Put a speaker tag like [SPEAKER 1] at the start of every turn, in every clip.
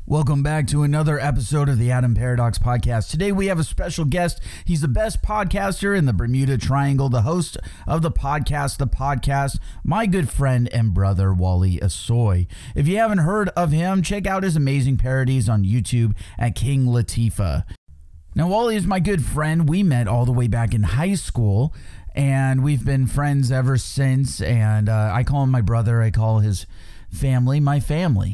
[SPEAKER 1] Welcome back to another episode of the Adam Paradox Podcast. Today we have a special guest. He's the best podcaster in the Bermuda Triangle, the host of the podcast, my good friend and brother, Wally Asoy. If you haven't heard of him, check out his amazing parodies on YouTube at King Latifah. Now, Wally is my good friend. We met all the way back in high school, and we've been friends ever since, and I call him my brother. I call his family my family.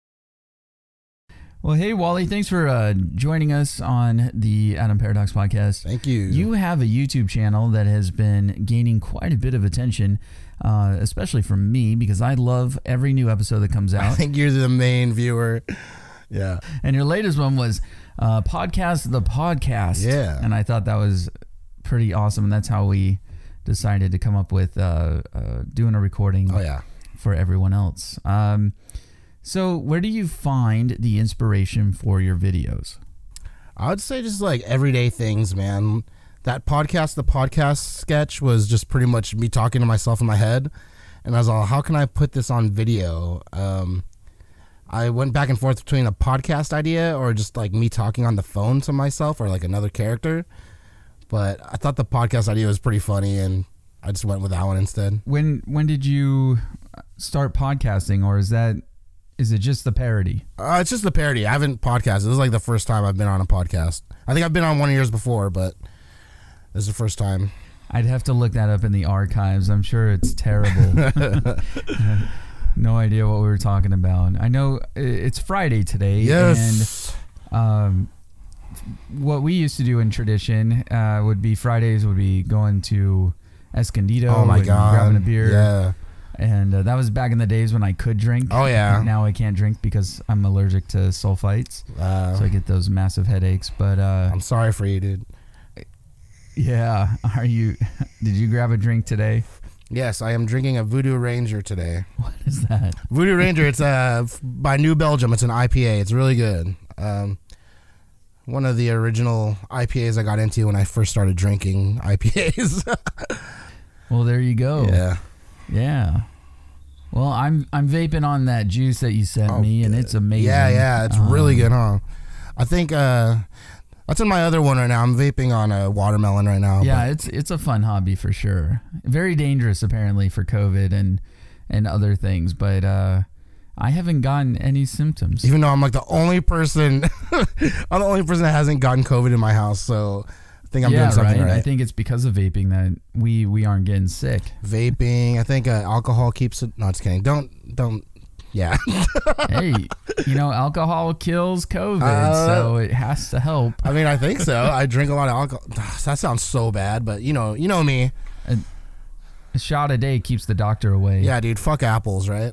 [SPEAKER 1] Well, hey, Wally, thanks for joining us on the Adam Paradox Podcast.
[SPEAKER 2] Thank you.
[SPEAKER 1] You have a YouTube channel that has been gaining quite a bit of attention, especially from me, because I love every new episode that comes out.
[SPEAKER 2] I think you're the main viewer. Yeah.
[SPEAKER 1] And your latest one was Podcast the Podcast.
[SPEAKER 2] Yeah.
[SPEAKER 1] And I thought that was pretty awesome, and that's how we decided to come up with doing a recording for everyone else. So where do you find the inspiration for your videos?
[SPEAKER 2] I would say just like everyday things, man. That podcast, the podcast sketch was just pretty much me talking to myself in my head. And I was like, how can I put this on video? I went back and forth between a podcast idea or just like me talking on the phone to myself or like another character. But I thought the podcast idea was pretty funny and I just went with that one instead.
[SPEAKER 1] When did you start podcasting, or is it just the parody?
[SPEAKER 2] It's just the parody. I haven't podcasted. This is like the first time I've been on a podcast. I think I've been on one of yours before, but this is the first time.
[SPEAKER 1] I'd have to look that up in the archives. I'm sure it's terrible. No idea what we were talking about. I know it's Friday today.
[SPEAKER 2] Yes.
[SPEAKER 1] And what we used to do in tradition would be Fridays would be going to Escondido.
[SPEAKER 2] Oh my God.
[SPEAKER 1] Grabbing a beer.
[SPEAKER 2] Yeah.
[SPEAKER 1] And that was back in the days when I could drink.
[SPEAKER 2] Oh, yeah.
[SPEAKER 1] Now I can't drink because I'm allergic to sulfites. So I get those massive headaches. But
[SPEAKER 2] I'm sorry for you, dude.
[SPEAKER 1] Yeah. Did you grab a drink today?
[SPEAKER 2] Yes, I am drinking a Voodoo Ranger today.
[SPEAKER 1] What is that?
[SPEAKER 2] Voodoo Ranger, it's by New Belgium. It's an IPA. It's really good. One of the original IPAs I got into when I first started drinking IPAs.
[SPEAKER 1] Well, there you go.
[SPEAKER 2] Yeah.
[SPEAKER 1] Yeah. Well, I'm vaping on that juice that you sent me, and it's amazing.
[SPEAKER 2] Yeah, it's really good, huh? I think that's in my other one right now. I'm vaping on a watermelon right now.
[SPEAKER 1] Yeah, it's a fun hobby for sure. Very dangerous apparently for COVID and other things, but I haven't gotten any symptoms.
[SPEAKER 2] Even though I'm like the only person, I'm the only person that hasn't gotten COVID in my house, so I think I'm doing something right.
[SPEAKER 1] I think it's because of vaping that we aren't getting sick.
[SPEAKER 2] Vaping, I think alcohol keeps it. No, just kidding. Don't. Yeah.
[SPEAKER 1] Hey, alcohol kills COVID, so it has to help.
[SPEAKER 2] I mean, I think so. I drink a lot of alcohol. That sounds so bad, but you know me.
[SPEAKER 1] A shot a day keeps the doctor away.
[SPEAKER 2] Yeah, dude. Fuck apples, right?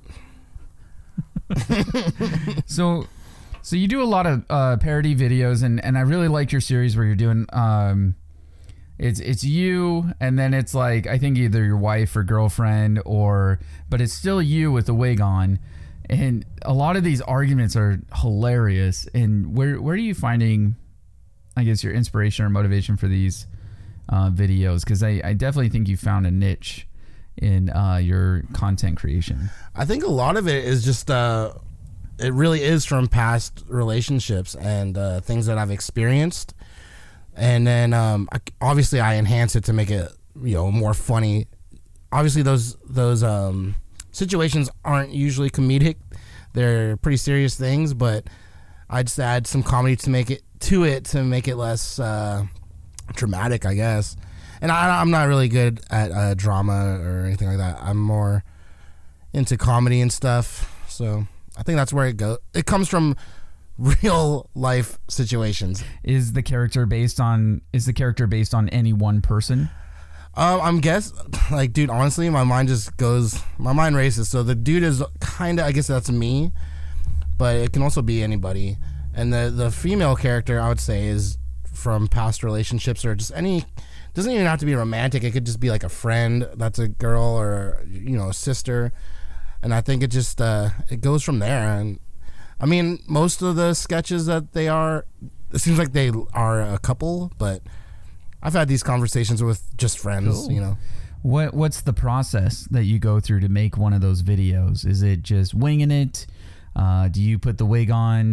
[SPEAKER 1] So you do a lot of parody videos, and I really like your series where you're doing it's you, and then it's like I think either your wife or girlfriend, but it's still you with the wig on, and a lot of these arguments are hilarious. And where are you finding, I guess, your inspiration or motivation for these videos? Because I definitely think you found a niche in your content creation.
[SPEAKER 2] I think a lot of it is just it really is from past relationships and things that I've experienced, and then obviously I enhance it to make it more funny. Obviously those situations aren't usually comedic; they're pretty serious things, but I just add some comedy to make it less dramatic, I guess. And I'm not really good at drama or anything like that. I'm more into comedy and stuff, so I think that's where it goes. It comes from real life situations.
[SPEAKER 1] Is the character based on any one person?
[SPEAKER 2] I'm dude, honestly, my mind races. So the dude is kind of, I guess that's me, but it can also be anybody. And the female character, I would say, is from past relationships or just doesn't even have to be romantic. It could just be like a friend that's a girl or, a sister. And I think it just, it goes from there. And I mean, most of the sketches it seems like they are a couple, but I've had these conversations with just friends,
[SPEAKER 1] Cool. What's the process that you go through to make one of those videos? Is it just winging it? Do you put the wig on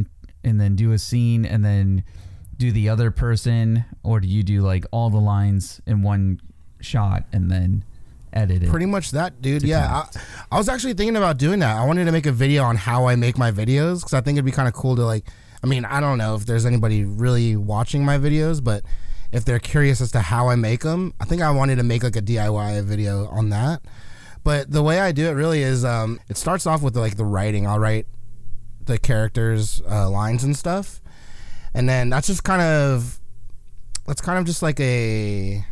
[SPEAKER 1] and then do a scene and then do the other person, or do you do like all the lines in one shot and then edit it?
[SPEAKER 2] Pretty much that, dude. Yeah, I was actually thinking about doing that. I wanted to make a video on how I make my videos because I think it'd be kind of cool to like. I mean, I don't know if there's anybody really watching my videos, but if they're curious as to how I make them, I think I wanted to make like a DIY video on that. But the way I do it really is, it starts off with like the writing. I'll write the characters' lines and stuff, and then that's kind of just like a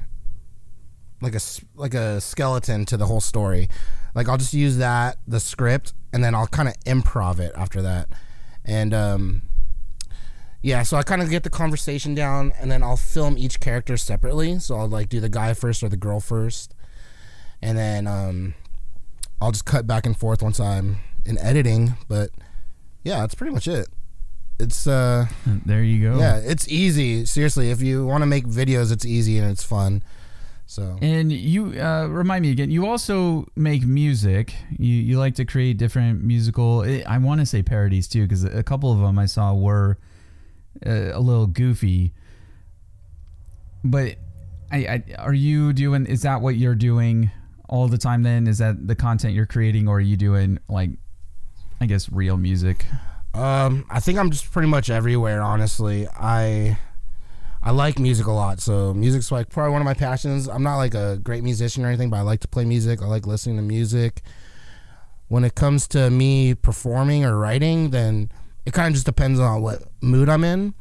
[SPEAKER 2] skeleton to the whole story. Like I'll just use the script, and then I'll kind of improv it after that, and yeah, so I kind of get the conversation down, and then I'll film each character separately. So I'll like do the guy first or the girl first, and then I'll just cut back and forth once I'm in editing. But yeah, that's pretty much it. It's
[SPEAKER 1] there you go.
[SPEAKER 2] Yeah, it's easy. Seriously, if you want to make videos, it's easy and it's fun. So. And
[SPEAKER 1] you remind me again. You also make music. You like to create different musical. I want to say parodies too, because a couple of them I saw were a little goofy. But are you doing? Is that what you're doing all the time? Then is that the content you're creating, or are you doing like, I guess, real music?
[SPEAKER 2] I think I'm just pretty much everywhere. Honestly, I like music a lot, so music's like probably one of my passions. I'm not like a great musician or anything, but I like to play music. I like listening to music. When it comes to me performing or writing, then it kind of just depends on what mood I'm in.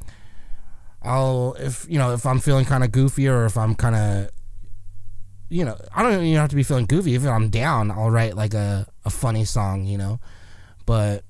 [SPEAKER 2] If I'm feeling kind of goofy, or if I'm kind of, I don't even have to be feeling goofy. If I'm down, I'll write like a funny song, But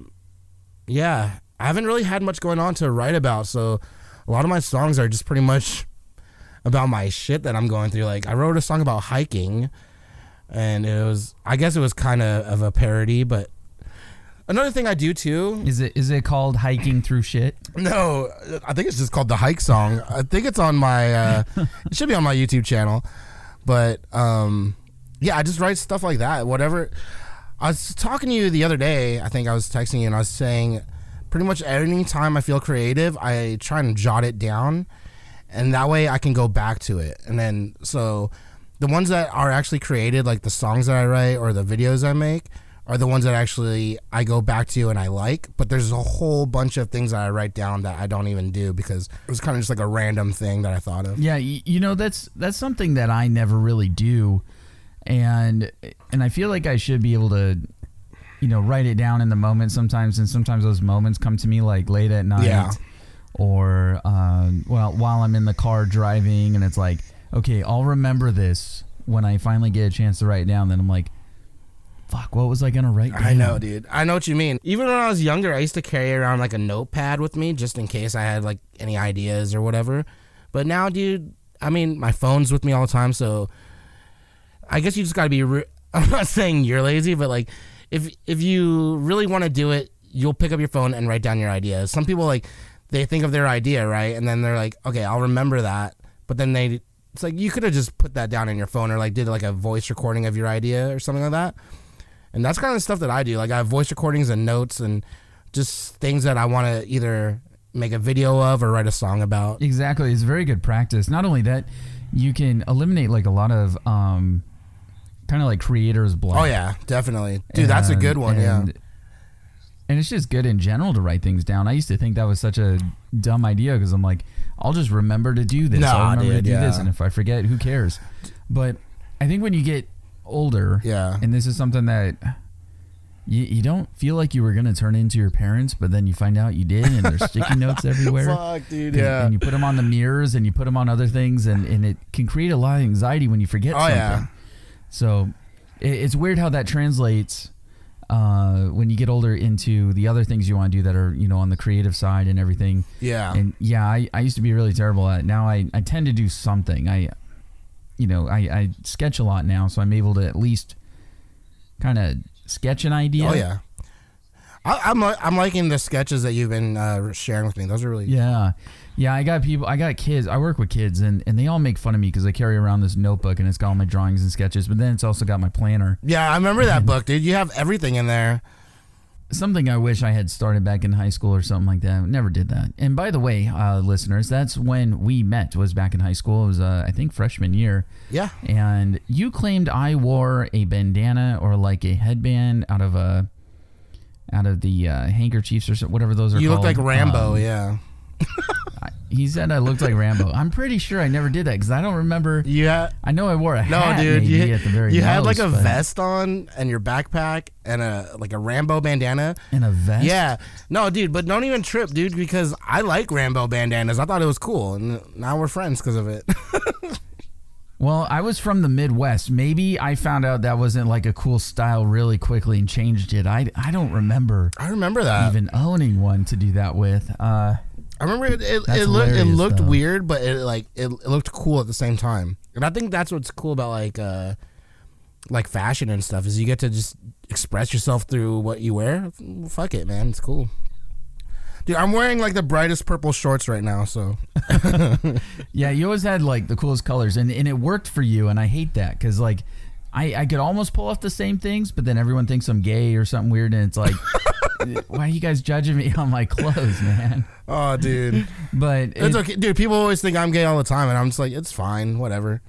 [SPEAKER 2] yeah, I haven't really had much going on to write about, so a lot of my songs are just pretty much about my shit that I'm going through. Like I wrote a song about hiking, and I guess it was kind of a parody, but another thing I do too.
[SPEAKER 1] Is it called Hiking Through Shit?
[SPEAKER 2] No, I think it's just called the Hike Song. I think it's on my it should be on my YouTube channel. But yeah, I just write stuff like that. Whatever. I was talking to you the other day. I think I was texting you, and I was saying pretty much any time I feel creative, I try and jot it down, and that way I can go back to it. And then so the ones that are actually created, like the songs that I write or the videos I make, are the ones that actually I go back to and I like. But there's a whole bunch of things that I write down that I don't even do because it was kind of just like a random thing that I thought of.
[SPEAKER 1] Yeah, that's something that I never really do, and I feel like I should be able to, write it down in the moment sometimes, and sometimes those moments come to me like late at night,
[SPEAKER 2] yeah,
[SPEAKER 1] or while I'm in the car driving, and it's like, okay, I'll remember this when I finally get a chance to write it down. Then I'm like, fuck, what was I gonna write down?
[SPEAKER 2] I know, dude. I know what you mean. Even when I was younger, I used to carry around like a notepad with me just in case I had like any ideas or whatever. But now, dude, I mean, my phone's with me all the time, so I guess you just gotta be. I'm not saying you're lazy, but like, if you really want to do it, you'll pick up your phone and write down your ideas. Some people they think of their idea, right, and then they're like, okay, I'll remember that. But then it's like you could have just put that down in your phone, or like did like a voice recording of your idea or something like that. And that's kind of the stuff that I do. Like I have voice recordings and notes and just things that I want to either make a video of or write a song about.
[SPEAKER 1] Exactly. It's very good practice. Not only that, you can eliminate like a lot of kind of like creator's block.
[SPEAKER 2] Oh yeah, definitely. Dude, that's a good one. Yeah.
[SPEAKER 1] And it's just good in general to write things down. I used to think that was such a dumb idea because I'm like, I'll just remember to do this. I'll remember to do this. And if I forget, who cares? But I think when you get older,
[SPEAKER 2] yeah,
[SPEAKER 1] and this is something that you don't feel like you were going to turn into your parents, but then you find out you did, and there's sticky notes everywhere.
[SPEAKER 2] Fuck, dude, yeah.
[SPEAKER 1] And you put them on the mirrors, and you put them on other things, and it can create a lot of anxiety when you forget something. Yeah. So it's weird how that translates when you get older into the other things you want to do that are, on the creative side and everything.
[SPEAKER 2] Yeah.
[SPEAKER 1] And yeah, I used to be really terrible at it. Now I tend to do something. I sketch a lot now, so I'm able to at least kind of sketch an idea.
[SPEAKER 2] Oh yeah, I'm liking the sketches that you've been sharing with me. Those are really
[SPEAKER 1] yeah. I got kids. I work with kids, and they all make fun of me because I carry around this notebook and it's got all my drawings and sketches. But then it's also got my planner.
[SPEAKER 2] Yeah, I remember that book, dude. You have everything in there.
[SPEAKER 1] something I wish I had started back in high school or something like that. Never did that. And by the way, listeners, that's when we met, was back in high school. It was, I think, freshman year.
[SPEAKER 2] Yeah.
[SPEAKER 1] And you claimed I wore a bandana or like a headband out of the handkerchiefs or whatever those are
[SPEAKER 2] You
[SPEAKER 1] called.
[SPEAKER 2] look like Rambo, yeah.
[SPEAKER 1] He said I looked like Rambo. I'm pretty sure I never did that because I don't remember.
[SPEAKER 2] Yeah.
[SPEAKER 1] I know I wore a hat.
[SPEAKER 2] No, dude.
[SPEAKER 1] Maybe at the very
[SPEAKER 2] You had like
[SPEAKER 1] most,
[SPEAKER 2] a
[SPEAKER 1] but-
[SPEAKER 2] vest on and your backpack and a Rambo bandana.
[SPEAKER 1] And a vest?
[SPEAKER 2] Yeah. No, dude, but don't even trip, dude, because I like Rambo bandanas. I thought it was cool, and now we're friends because of it.
[SPEAKER 1] Well, I was from the Midwest. Maybe I found out that wasn't like a cool style really quickly and changed it. I don't remember
[SPEAKER 2] I remember that.
[SPEAKER 1] even owning one to do that with.
[SPEAKER 2] I remember it
[SPEAKER 1] That's
[SPEAKER 2] looked
[SPEAKER 1] hilarious, though.
[SPEAKER 2] weird, but it looked cool at the same time. And I think that's what's cool about like fashion and stuff is you get to just express yourself through what you wear. Fuck it, man. It's cool. Dude, I'm wearing like the brightest purple shorts right now, so
[SPEAKER 1] Yeah, you always had like the coolest colors, and it worked for you, and I hate that because like I could almost pull off the same things, but then everyone thinks I'm gay or something weird, and it's like, why are you guys judging me on my clothes, man?
[SPEAKER 2] oh dude.
[SPEAKER 1] But
[SPEAKER 2] It's okay. Dude, people always think I'm gay all the time, and I'm just like, it's fine, whatever.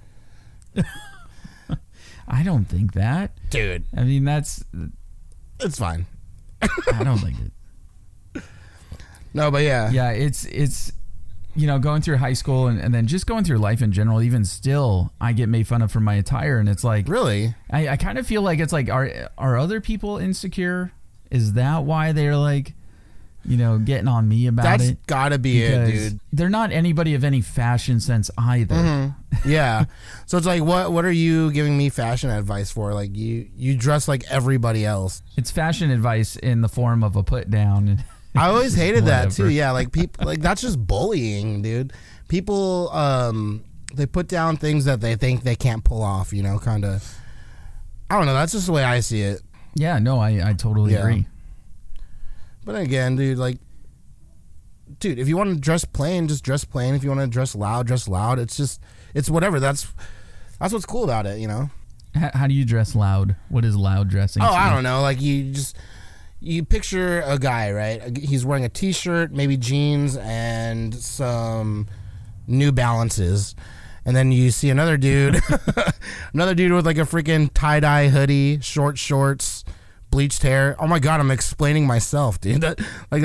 [SPEAKER 1] I don't think that.
[SPEAKER 2] Dude,
[SPEAKER 1] I mean, that's
[SPEAKER 2] it's fine.
[SPEAKER 1] I don't think it.
[SPEAKER 2] No, but yeah.
[SPEAKER 1] Yeah, it's going through high school and then just going through life in general, even still, I get made fun of for my attire, and it's like,
[SPEAKER 2] Really?
[SPEAKER 1] I kind of feel like it's like, are other people insecure? Is that why they're like, getting on me about
[SPEAKER 2] That's
[SPEAKER 1] it?
[SPEAKER 2] gotta be it,
[SPEAKER 1] Because
[SPEAKER 2] dude.
[SPEAKER 1] they're not anybody of any fashion sense either.
[SPEAKER 2] Mm-hmm. Yeah. So it's like, what are you giving me fashion advice for? Like you dress like everybody else.
[SPEAKER 1] It's fashion advice in the form of a put down.
[SPEAKER 2] I always hated that too.
[SPEAKER 1] Whatever.
[SPEAKER 2] Yeah, like people, like that's just bullying, dude. People, they put down things that they think they can't pull off. Kind of. I don't know. That's just the way I see it.
[SPEAKER 1] Yeah, no, I totally
[SPEAKER 2] Yeah.
[SPEAKER 1] agree.
[SPEAKER 2] But again, dude, dude, if you want to dress plain, just dress plain. If you want to dress loud, dress loud. It's whatever. That's what's cool about it,
[SPEAKER 1] How do you dress loud? What is loud dressing?
[SPEAKER 2] Oh,
[SPEAKER 1] to
[SPEAKER 2] I
[SPEAKER 1] you?
[SPEAKER 2] don't know. Like you picture a guy, right? He's wearing a t-shirt, maybe jeans, and some New Balances. And then you see another dude, with like a freaking tie-dye hoodie, short shorts, bleached hair. Oh my God, I'm explaining myself, dude. That's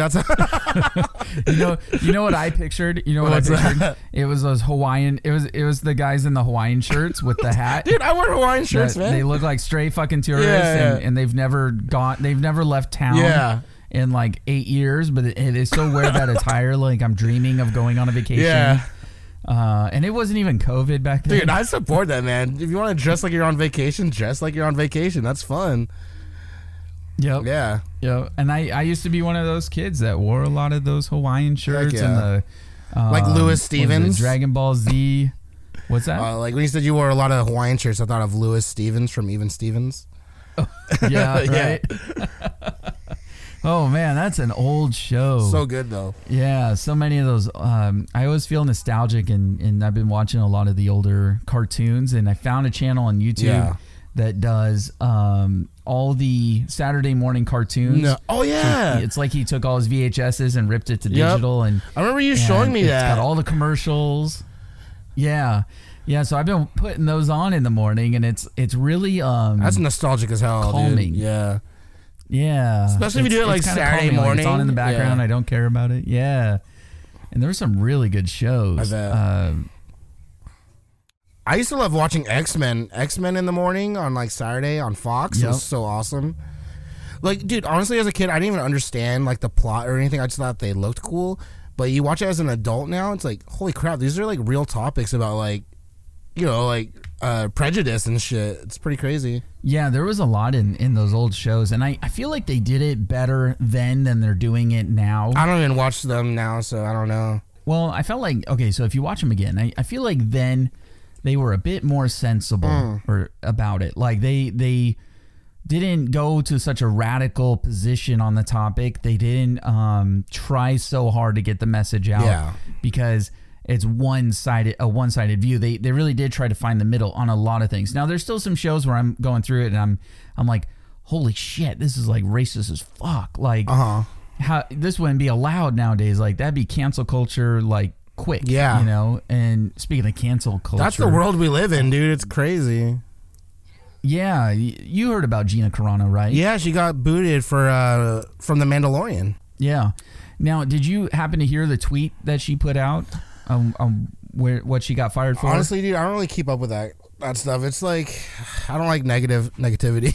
[SPEAKER 1] You know what I pictured? You know what
[SPEAKER 2] What's
[SPEAKER 1] I pictured?
[SPEAKER 2] that?
[SPEAKER 1] It was those Hawaiian. It was the guys in the Hawaiian shirts with the hat.
[SPEAKER 2] dude, I wear Hawaiian shirts,
[SPEAKER 1] that
[SPEAKER 2] man.
[SPEAKER 1] They look like stray fucking tourists,
[SPEAKER 2] Yeah,
[SPEAKER 1] and they've never left town.
[SPEAKER 2] Yeah.
[SPEAKER 1] In like 8 years, but they still wear that attire. Like I'm dreaming of going on a vacation.
[SPEAKER 2] Yeah.
[SPEAKER 1] And it wasn't even COVID back then.
[SPEAKER 2] Dude, I support that, man. If you want to dress like you're on vacation, dress like you're on vacation. That's fun.
[SPEAKER 1] Yep.
[SPEAKER 2] Yeah.
[SPEAKER 1] Yep. And I used to be one of those kids that wore a lot of those Hawaiian shirts
[SPEAKER 2] yeah.
[SPEAKER 1] and the
[SPEAKER 2] Like Louis
[SPEAKER 1] what was it,
[SPEAKER 2] Stevens?
[SPEAKER 1] Dragon Ball Z. What's that?
[SPEAKER 2] Like when you said you wore a lot of Hawaiian shirts, I thought of Louis Stevens from Even Stevens.
[SPEAKER 1] Yeah.
[SPEAKER 2] Yeah.
[SPEAKER 1] Right. Oh man, that's an old show.
[SPEAKER 2] So good though.
[SPEAKER 1] Yeah, so many of those. I always feel nostalgic, and I've been watching a lot of the older cartoons, and I found a channel on YouTube
[SPEAKER 2] Yeah.
[SPEAKER 1] that does all the Saturday morning cartoons.
[SPEAKER 2] No. Oh yeah.
[SPEAKER 1] It's like he took all his VHSs and ripped it to
[SPEAKER 2] Yep.
[SPEAKER 1] digital, and
[SPEAKER 2] I remember you showing me
[SPEAKER 1] it's
[SPEAKER 2] that.
[SPEAKER 1] got all the commercials. Yeah. Yeah, so I've been putting those on in the morning, and it's really
[SPEAKER 2] That's nostalgic as hell,
[SPEAKER 1] calming.
[SPEAKER 2] dude. Yeah.
[SPEAKER 1] yeah.
[SPEAKER 2] Especially if you do it, like,
[SPEAKER 1] it's kinda
[SPEAKER 2] Saturday
[SPEAKER 1] calming, like, it's on in the
[SPEAKER 2] morning.
[SPEAKER 1] background.
[SPEAKER 2] Yeah.
[SPEAKER 1] I don't care about it. Yeah. And there were some really good shows.
[SPEAKER 2] I bet. I used to love watching X-Men in the morning on like Saturday on Fox. It
[SPEAKER 1] Yep.
[SPEAKER 2] was so awesome. Like, dude, honestly, as a kid, I didn't even understand like the plot or anything. I just thought they looked cool. But you watch it as an adult now, it's like, holy crap, these are like real topics about like, prejudice and shit. It's pretty crazy.
[SPEAKER 1] Yeah, there was a lot in those old shows, and I feel like they did it better then than they're doing it now.
[SPEAKER 2] I don't even watch them now, so I don't know.
[SPEAKER 1] Well, I felt like, okay, so if you watch them again, I feel like then they were a bit more sensible or about it. Like they didn't go to such a radical position on the topic. They didn't try so hard to get the message out.
[SPEAKER 2] Yeah.
[SPEAKER 1] Because it's a one-sided view. They really did try to find the middle on a lot of things. Now there's still some shows where I'm going through it and I'm like, holy shit, this is like racist as fuck. Like,
[SPEAKER 2] Uh-huh.
[SPEAKER 1] how this wouldn't be allowed nowadays. Like, that'd be cancel culture, like, quick.
[SPEAKER 2] Yeah.
[SPEAKER 1] You know? And speaking of cancel culture.
[SPEAKER 2] That's the world we live in, dude. It's crazy.
[SPEAKER 1] Yeah. You heard about Gina Carano, right?
[SPEAKER 2] Yeah, she got booted for from The Mandalorian.
[SPEAKER 1] Yeah. Now, did you happen to hear the tweet that she put out? What she got fired for?
[SPEAKER 2] Honestly, dude, I don't really keep up with that stuff. It's like, I don't like negativity.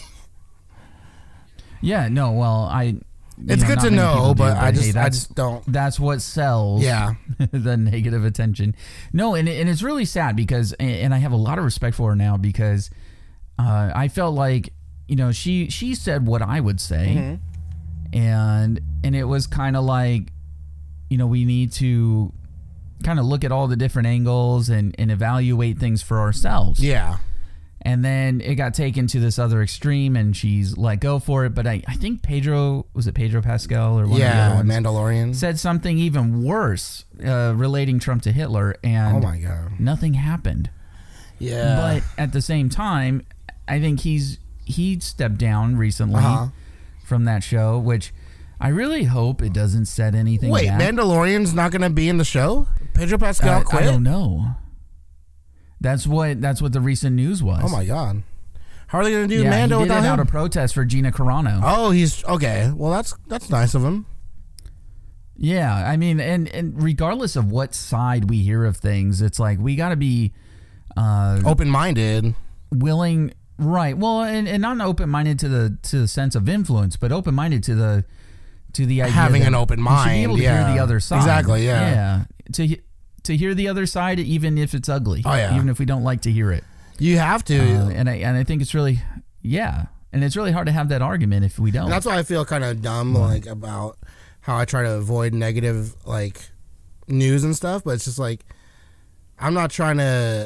[SPEAKER 1] Yeah, no, well,
[SPEAKER 2] it's good
[SPEAKER 1] not
[SPEAKER 2] to
[SPEAKER 1] many
[SPEAKER 2] know,
[SPEAKER 1] people do,
[SPEAKER 2] but I
[SPEAKER 1] hey,
[SPEAKER 2] just don't.
[SPEAKER 1] That's what sells.
[SPEAKER 2] Yeah.
[SPEAKER 1] The negative attention. No, and it's really sad because, and I have a lot of respect for her now because I felt like, you know, she said what I would say, and it was kind of like, you know, we need to kind of look at all the different angles and evaluate things for ourselves.
[SPEAKER 2] Yeah.
[SPEAKER 1] And then it got taken to this other extreme, and she's let go for it. But I think Pedro Pascal or one of the other ones
[SPEAKER 2] Mandalorian
[SPEAKER 1] said something even worse relating Trump to Hitler, and
[SPEAKER 2] oh my god,
[SPEAKER 1] nothing happened.
[SPEAKER 2] Yeah.
[SPEAKER 1] But at the same time, I think he stepped down recently from that show, which I really hope it doesn't set anything
[SPEAKER 2] Wait,
[SPEAKER 1] back.
[SPEAKER 2] Mandalorian's not going to be in the show? Pedro Pascal quit?
[SPEAKER 1] I don't know. That's what the recent news was.
[SPEAKER 2] Oh my god. How are they going to do
[SPEAKER 1] yeah,
[SPEAKER 2] Mando
[SPEAKER 1] he did
[SPEAKER 2] without
[SPEAKER 1] it
[SPEAKER 2] him?
[SPEAKER 1] out of protest for Gina Carano.
[SPEAKER 2] Oh, he's okay. Well, that's nice of him.
[SPEAKER 1] Yeah, I mean, and regardless of what side we hear of things, it's like we got to be
[SPEAKER 2] open-minded,
[SPEAKER 1] willing, right? Well, and not open-minded to the sense of influence, but open-minded to the idea
[SPEAKER 2] having an open mind.
[SPEAKER 1] You should be able to hear the other side.
[SPEAKER 2] Exactly. Yeah.
[SPEAKER 1] Yeah. To hear the other side, even if it's ugly.
[SPEAKER 2] Oh yeah.
[SPEAKER 1] Even if we don't like to hear it.
[SPEAKER 2] You have to.
[SPEAKER 1] And I think it's really, yeah. And it's really hard to have that argument if we don't.
[SPEAKER 2] And that's why I feel kind of dumb, like, about how I try to avoid negative, like, news and stuff. But it's just like, I'm not trying to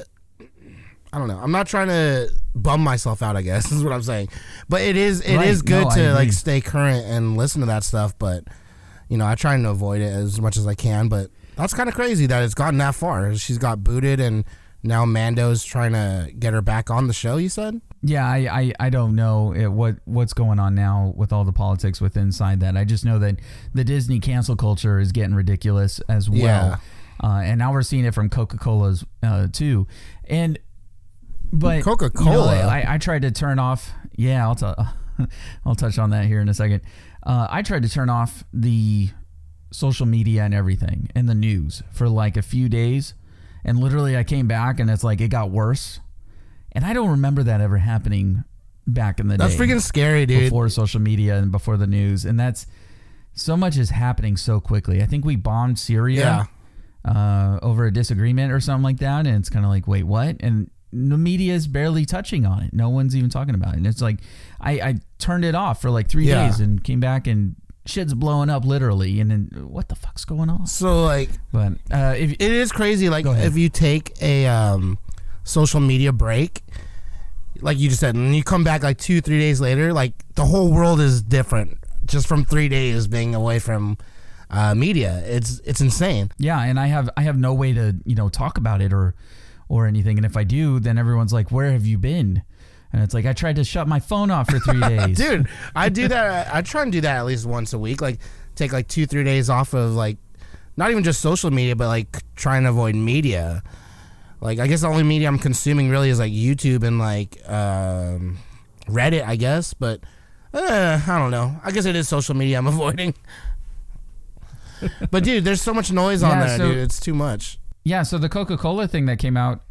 [SPEAKER 2] bum myself out, I guess, is what I'm saying. But it is good to, like, stay current and listen to that stuff. But, you know, I try to avoid it as much as I can. But that's kind of crazy that it's gotten that far. She's got booted, and now Mando's trying to get her back on the show, you said?
[SPEAKER 1] Yeah, I don't know what's going on now with all the politics with inside that. I just know that the Disney cancel culture is getting ridiculous as well.
[SPEAKER 2] Yeah.
[SPEAKER 1] And now we're seeing it from Coca-Cola's too. But
[SPEAKER 2] Coca-Cola.
[SPEAKER 1] You know, I tried to turn off. Yeah, I'll touch on that here in a second. I tried to turn off the social media and everything and the news for like a few days, and literally I came back and it's like it got worse. And I don't remember that ever happening back in the day.
[SPEAKER 2] That's freaking scary, dude.
[SPEAKER 1] Before social media and before the news, and that's so much is happening so quickly. I think we bombed Syria over a disagreement or something like that, and it's kind of like, wait, what? And the media is barely touching on it. No one's even talking about it. And it's like, I turned it off for like 3 days and came back and shit's blowing up literally. And then what the fuck's going on?
[SPEAKER 2] So like,
[SPEAKER 1] but
[SPEAKER 2] it is crazy. Like if you take a social media break, like you just said, and you come back like 2-3 days later, like the whole world is different just from 3 days being away from media. It's insane.
[SPEAKER 1] Yeah. And I have no way to, talk about it or anything. And if I do, then everyone's like, where have you been? And it's like, I tried to shut my phone off for 3 days.
[SPEAKER 2] Dude, I do that. I try and do that at least once a week. Like take like 2-3 days off of like, not even just social media, but like trying to avoid media. Like, I guess the only media I'm consuming really is like YouTube and like Reddit, I guess. But I don't know. I guess it is social media I'm avoiding. But dude, there's so much noise on there, dude. It's too much.
[SPEAKER 1] Yeah, so the Coca-Cola thing that came out,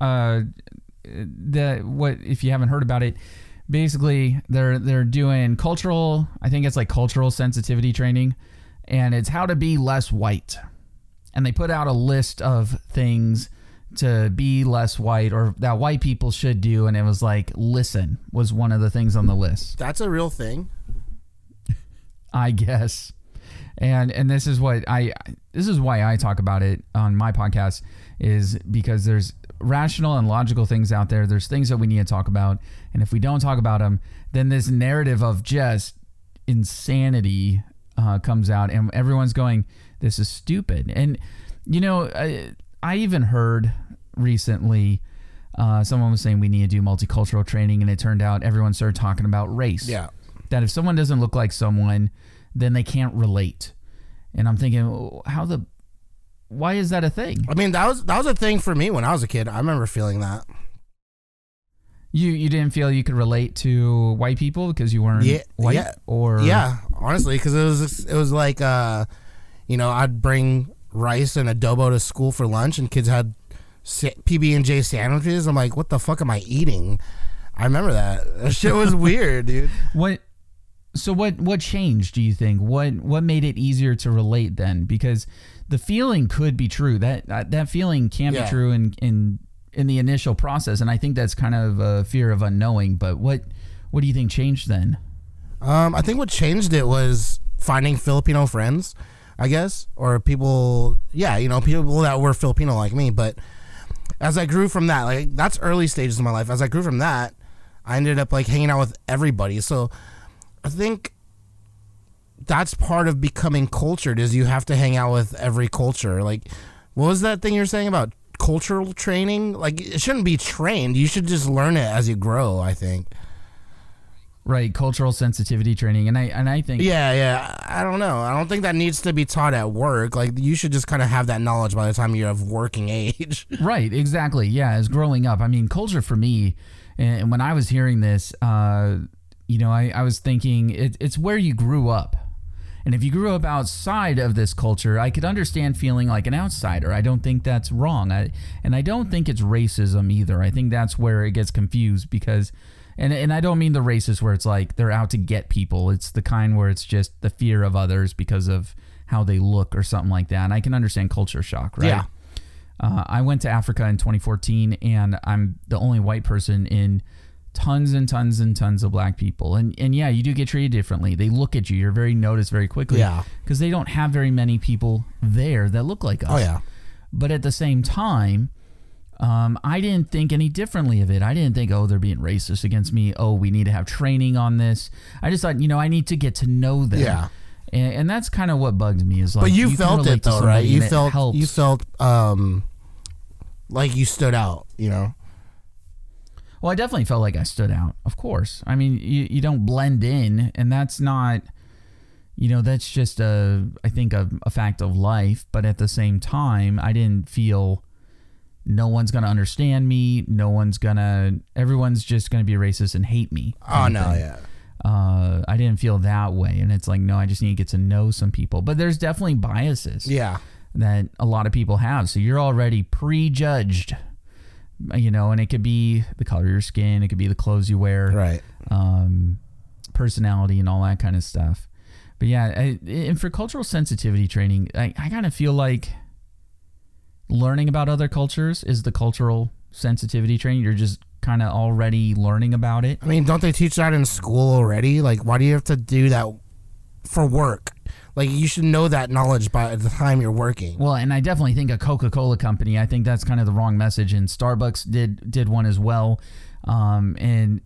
[SPEAKER 1] if you haven't heard about it, basically they're doing cultural, I think it's like cultural sensitivity training, and it's how to be less white. And they put out a list of things to be less white or that white people should do, and it was like listen was one of the things on the list.
[SPEAKER 2] That's a real thing,
[SPEAKER 1] I guess. And this is why I talk about it on my podcast, is because there's rational and logical things out there. There's things that we need to talk about, and if we don't talk about them, then this narrative of just insanity comes out, and everyone's going, "This is stupid." And I even heard recently someone was saying we need to do multicultural training, and it turned out everyone started talking about race.
[SPEAKER 2] Yeah.
[SPEAKER 1] that if someone doesn't look like someone, then they can't relate. And I'm thinking, why is that a thing?
[SPEAKER 2] I mean, that was a thing for me when I was a kid. I remember feeling that.
[SPEAKER 1] You didn't feel you could relate to white people because you weren't white?
[SPEAKER 2] Yeah,
[SPEAKER 1] or
[SPEAKER 2] yeah, honestly, because it was like, I'd bring rice and adobo to school for lunch, and kids had PB&J sandwiches. I'm like, what the fuck am I eating? I remember that. That shit was weird, dude.
[SPEAKER 1] What changed, do you think? What made it easier to relate then? Because the feeling could be true. That feeling can be true in the initial process, and I think that's kind of a fear of unknowing. But what do you think changed then?
[SPEAKER 2] I think what changed it was finding Filipino friends, I guess, or people that were Filipino like me. But as I grew from that, like, that's early stages of my life. As I grew from that, I ended up like hanging out with everybody. So I think that's part of becoming cultured, is you have to hang out with every culture. Like, what was that thing you're saying about cultural training? Like, it shouldn't be trained. You should just learn it as you grow, I think.
[SPEAKER 1] Right, cultural sensitivity training. And I think
[SPEAKER 2] I don't know. I don't think that needs to be taught at work. Like, you should just kind of have that knowledge by the time you're of working age.
[SPEAKER 1] Right, exactly. Yeah, as growing up. I mean, culture for me, and when I was hearing this, I was thinking it's where you grew up. And if you grew up outside of this culture, I could understand feeling like an outsider. I don't think that's wrong. And I don't think it's racism either. I think that's where it gets confused because, and I don't mean the racist where it's like they're out to get people. It's the kind where it's just the fear of others because of how they look or something like that. And I can understand culture shock, right?
[SPEAKER 2] Yeah.
[SPEAKER 1] I went to Africa in 2014, and I'm the only white person in tons and tons and tons of black people. And yeah, you do get treated differently. They look at you. You're very noticed very quickly.
[SPEAKER 2] Yeah.
[SPEAKER 1] Because they don't have very many people there that look like us.
[SPEAKER 2] Oh, yeah.
[SPEAKER 1] But at the same time, I didn't think any differently of it. I didn't think, they're being racist against me. We need to have training on this. I just thought, I need to get to know them.
[SPEAKER 2] Yeah.
[SPEAKER 1] And that's kind of what bugged me is like,
[SPEAKER 2] but you felt it though, right? You felt like you stood out,
[SPEAKER 1] Well, I definitely felt like I stood out, of course. I mean, you don't blend in, and that's not, that's just I think a fact of life. But at the same time, I didn't feel no one's going to understand me. Everyone's just going to be racist and hate me.
[SPEAKER 2] Oh, no, yeah.
[SPEAKER 1] I didn't feel that way. And it's like, no, I just need to get to know some people. But there's definitely biases.
[SPEAKER 2] Yeah.
[SPEAKER 1] That a lot of people have. So you're already prejudged. And it could be the color of your skin, it could be the clothes you wear,
[SPEAKER 2] right?
[SPEAKER 1] Personality and all that kind of stuff. But yeah, and for cultural sensitivity training, I kind of feel like learning about other cultures is the cultural sensitivity training. You're just kind of already learning about it.
[SPEAKER 2] I mean, don't they teach that in school already? Like, why do you have to do that for work? Like, you should know that knowledge by the time you're working.
[SPEAKER 1] Well, and I definitely think a Coca-Cola company, I think that's kind of the wrong message. And Starbucks did one as well. But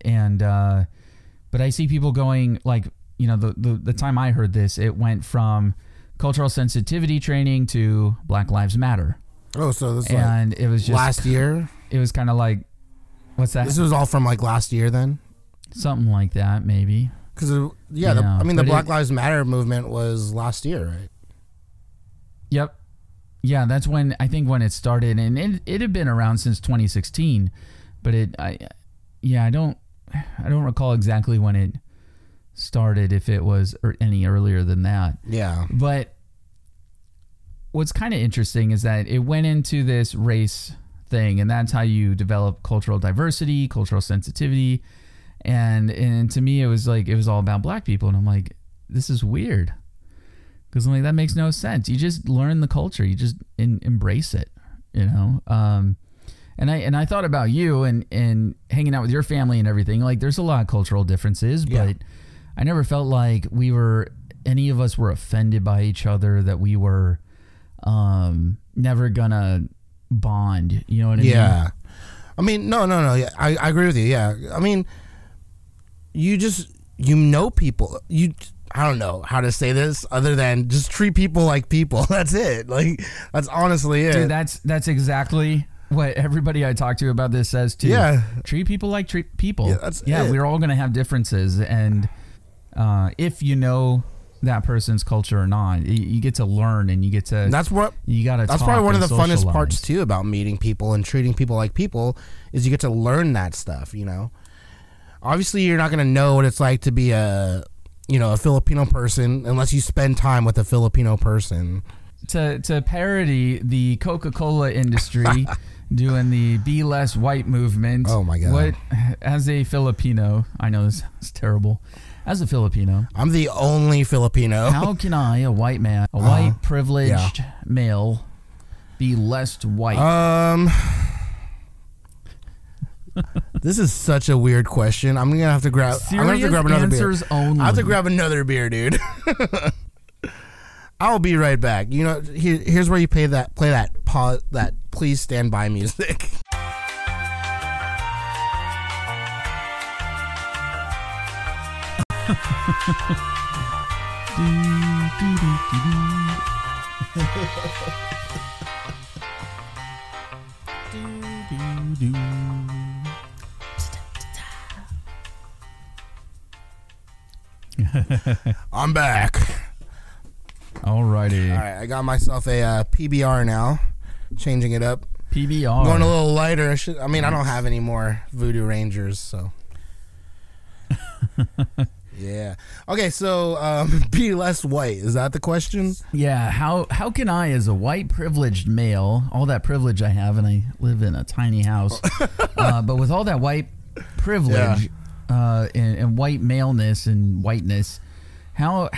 [SPEAKER 1] I see people going like, the time I heard this, it went from cultural sensitivity training to Black Lives Matter.
[SPEAKER 2] Oh, so this
[SPEAKER 1] it was just
[SPEAKER 2] last year?
[SPEAKER 1] It was kind of like, what's that?
[SPEAKER 2] This was all from like last year then?
[SPEAKER 1] Something like that, maybe.
[SPEAKER 2] Because, the Black Lives Matter movement was last year, right?
[SPEAKER 1] Yep. Yeah, that's when it started, and it had been around since 2016, but I don't recall exactly when it started, if it was any earlier than that.
[SPEAKER 2] Yeah.
[SPEAKER 1] But what's kind of interesting is that it went into this race thing, and that's how you develop cultural diversity, cultural sensitivity. And to me, it was all about black people. And I'm like, this is weird. Because I'm like, that makes no sense. You just learn the culture. You just embrace it, And I thought about you and hanging out with your family and everything. Like, there's a lot of cultural differences, but I never felt like any of us were offended by each other, that we were never gonna bond. You know what I mean?
[SPEAKER 2] Yeah. I mean, no. Yeah, I agree with you. Yeah. I mean, you people. I don't know how to say this other than just treat people like people. That's it. Like, that's honestly it.
[SPEAKER 1] Dude, that's exactly what everybody I talk to about this says too.
[SPEAKER 2] Yeah.
[SPEAKER 1] Treat people like people.
[SPEAKER 2] Yeah, that's it.
[SPEAKER 1] We're all going to have differences, and if you know that person's culture or not. You get to learn, and you get to.
[SPEAKER 2] That's what
[SPEAKER 1] you got to.
[SPEAKER 2] That's probably one of the funnest parts too about meeting people and treating people like people is you get to learn that stuff. You know, obviously you're not gonna know what it's like to be a Filipino person unless you spend time with a Filipino person.
[SPEAKER 1] To parody the Coca-Cola industry doing the Be Less White movement.
[SPEAKER 2] Oh my God!
[SPEAKER 1] What, as a Filipino, I know this is terrible. As a Filipino,
[SPEAKER 2] I'm the only Filipino.
[SPEAKER 1] How can I, a white man, a white privileged male, be less white?
[SPEAKER 2] This is such a weird question. I'm gonna have to grab. I'm gonna have to grab another beer.
[SPEAKER 1] Only.
[SPEAKER 2] I have to grab another beer, dude. I'll be right back. You know, here's where you play that pause, that please stand by music. I'm back.
[SPEAKER 1] Alrighty.
[SPEAKER 2] All right, I got myself a PBR now. Changing it up.
[SPEAKER 1] PBR.
[SPEAKER 2] Going a little lighter. I don't have any more Voodoo Rangers, so. Yeah. Okay, so be less white. Is that the question?
[SPEAKER 1] Yeah. How can I, as a white privileged male, all that privilege I have, and I live in a tiny house, but with all that white privilege and white maleness and whiteness, how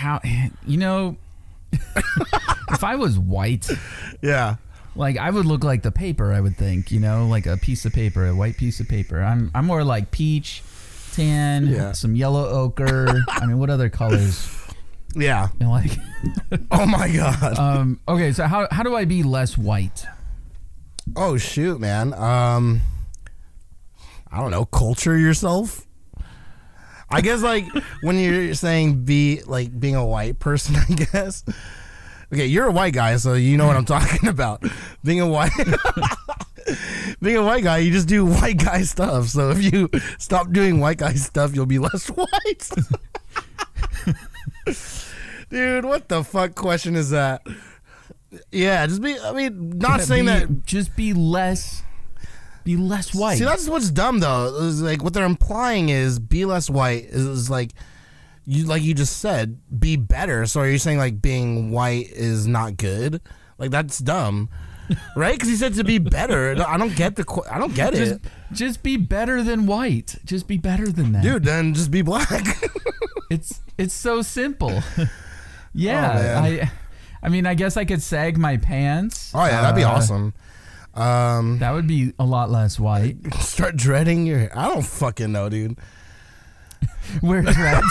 [SPEAKER 1] if I was white,
[SPEAKER 2] yeah,
[SPEAKER 1] like I would look like the paper. I would think, like a piece of paper, a white piece of paper. I'm more like peach. Tan, some yellow ochre. I mean, what other colors?
[SPEAKER 2] Yeah.
[SPEAKER 1] Like,
[SPEAKER 2] oh my God.
[SPEAKER 1] Okay, so how do I be less white?
[SPEAKER 2] Oh shoot, man. I don't know. Culture yourself. I guess like when you're saying being a white person, I guess. Okay, you're a white guy, so you know what I'm talking about. Being a white guy, you just do white guy stuff. So if you stop doing white guy stuff, you'll be less white. Dude, what the fuck question is that? Yeah, just be. I mean, not saying that.
[SPEAKER 1] Just be less white.
[SPEAKER 2] See, that's what's dumb though. Is like what they're implying is be less white is like you just said, be better. So are you saying like being white is not good? Like that's dumb, right? Because he said to be better. I don't get it.
[SPEAKER 1] Just be better than white. Just be better than that,
[SPEAKER 2] dude. Then just be black.
[SPEAKER 1] It's so simple. Yeah, I mean, I guess I could sag my pants.
[SPEAKER 2] Oh yeah, that'd be awesome.
[SPEAKER 1] That would be a lot less white.
[SPEAKER 2] Start dreading your. I don't fucking know, dude.
[SPEAKER 1] Wear dreads.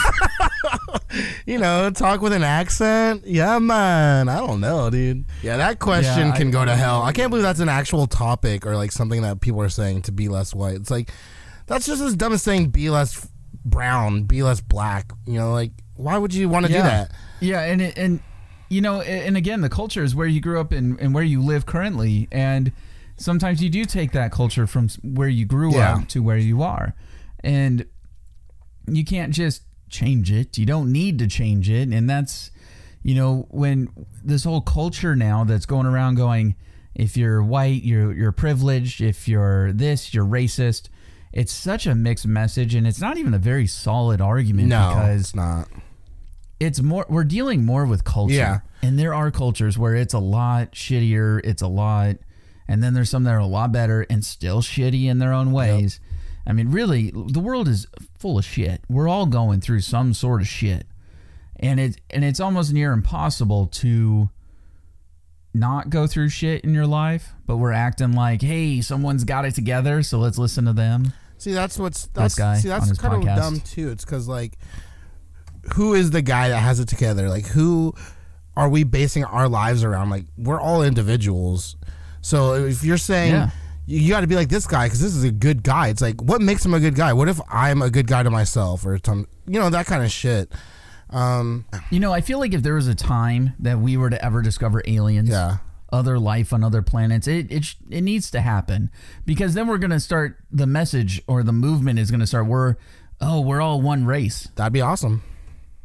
[SPEAKER 2] Talk with an accent. Yeah, man. I don't know, dude. Yeah, that question can go to hell. I can't believe that's an actual topic or like something that people are saying to be less white. It's like that's just as dumb as saying be less brown, be less black. Like why would you want to do that?
[SPEAKER 1] Yeah, and again, the culture is where you grew up and where you live currently, and sometimes you do take that culture from where you grew up to where you are, and you can't just change it. You don't need to change it. And that's, when this whole culture now that's going around going, if you're white, you're privileged. If you're this, you're racist. It's such a mixed message, and it's not even a very solid argument.
[SPEAKER 2] No,
[SPEAKER 1] because
[SPEAKER 2] it's not.
[SPEAKER 1] It's more, we're dealing more with culture.
[SPEAKER 2] Yeah.
[SPEAKER 1] And there are cultures where it's a lot shittier. And then there's some that are a lot better and still shitty in their own ways. Yep. I mean, really, the world is full of shit. We're all going through some sort of shit. And it's almost near impossible to not go through shit in your life, but we're acting like, hey, someone's got it together, so let's listen to them.
[SPEAKER 2] See, that's kind of dumb too. It's because like, who is the guy that has it together? Like, who are we basing our lives around? Like, we're all individuals. So if you're saying you got to be like this guy because this is a good guy, it's like, what makes him a good guy? What if I'm a good guy to myself or that kind of shit.
[SPEAKER 1] I feel like if there was a time that we were to ever discover aliens, other life on other planets, it needs to happen, because then we're going to start, the message or the movement is going to start, we're all one race.
[SPEAKER 2] That'd be awesome.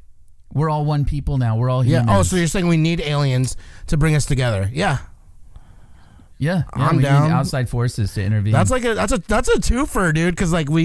[SPEAKER 1] We're all one people now. We're all
[SPEAKER 2] Yeah.
[SPEAKER 1] humans.
[SPEAKER 2] Oh, so you're saying we need aliens to bring us together? Yeah.
[SPEAKER 1] Yeah,
[SPEAKER 2] I'm
[SPEAKER 1] we
[SPEAKER 2] down.
[SPEAKER 1] need outside forces to intervene.
[SPEAKER 2] That's like that's a twofer, dude. Because like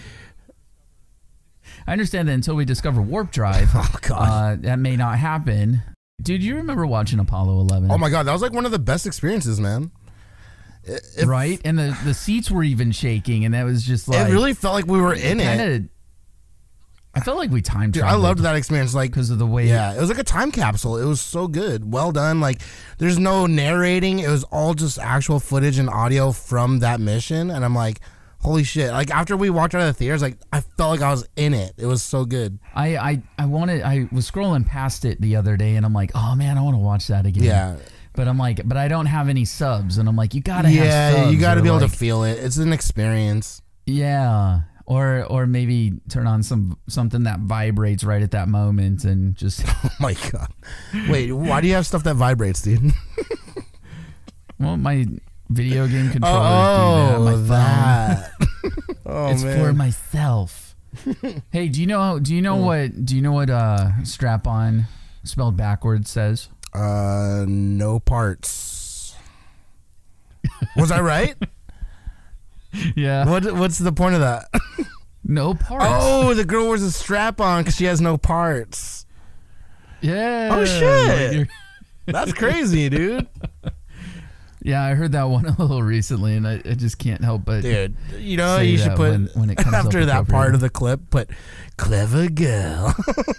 [SPEAKER 1] I understand that until we discover warp drive,
[SPEAKER 2] oh god,
[SPEAKER 1] that may not happen. Dude, you remember watching Apollo 11?
[SPEAKER 2] oh my god, that was like one of the best experiences, man.
[SPEAKER 1] Right? And the seats were even shaking, and that was just like...
[SPEAKER 2] It really felt like we were in it.
[SPEAKER 1] I felt like we time
[SPEAKER 2] Dude,
[SPEAKER 1] traveled.
[SPEAKER 2] I loved that experience, like
[SPEAKER 1] because of the way...
[SPEAKER 2] Yeah, it was like a time capsule. It was so good. Well done. Like, there's no narrating. It was all just actual footage and audio from that mission. And I'm like, holy shit. Like, after we walked out of the theaters, like, I felt like I was in it. It was so good.
[SPEAKER 1] I was scrolling past it the other day, and I'm like, oh, man, I want to watch that again.
[SPEAKER 2] Yeah.
[SPEAKER 1] But I'm like, but I don't have any subs. And I'm like, you got to have subs.
[SPEAKER 2] Yeah, you got to be able
[SPEAKER 1] like,
[SPEAKER 2] to feel it. It's an experience.
[SPEAKER 1] Yeah. Or maybe turn on something that vibrates right at that moment and just...
[SPEAKER 2] Oh, my God. Wait, why do you have stuff that vibrates, dude?
[SPEAKER 1] Well, my video game controllers do that. My phone.
[SPEAKER 2] Oh,
[SPEAKER 1] it's
[SPEAKER 2] man.
[SPEAKER 1] for myself. Hey, do you know what strap-on spelled backwards says?
[SPEAKER 2] No parts. Was I right?
[SPEAKER 1] Yeah.
[SPEAKER 2] What's the point of that?
[SPEAKER 1] No parts.
[SPEAKER 2] Oh, the girl wears a strap on because she has no parts.
[SPEAKER 1] Yeah.
[SPEAKER 2] Oh shit. That's crazy, dude.
[SPEAKER 1] Yeah, I heard that one a little recently, and I just can't help but...
[SPEAKER 2] Dude, you know, you should put,
[SPEAKER 1] when it comes
[SPEAKER 2] after
[SPEAKER 1] up
[SPEAKER 2] that part of the clip, put, clever girl.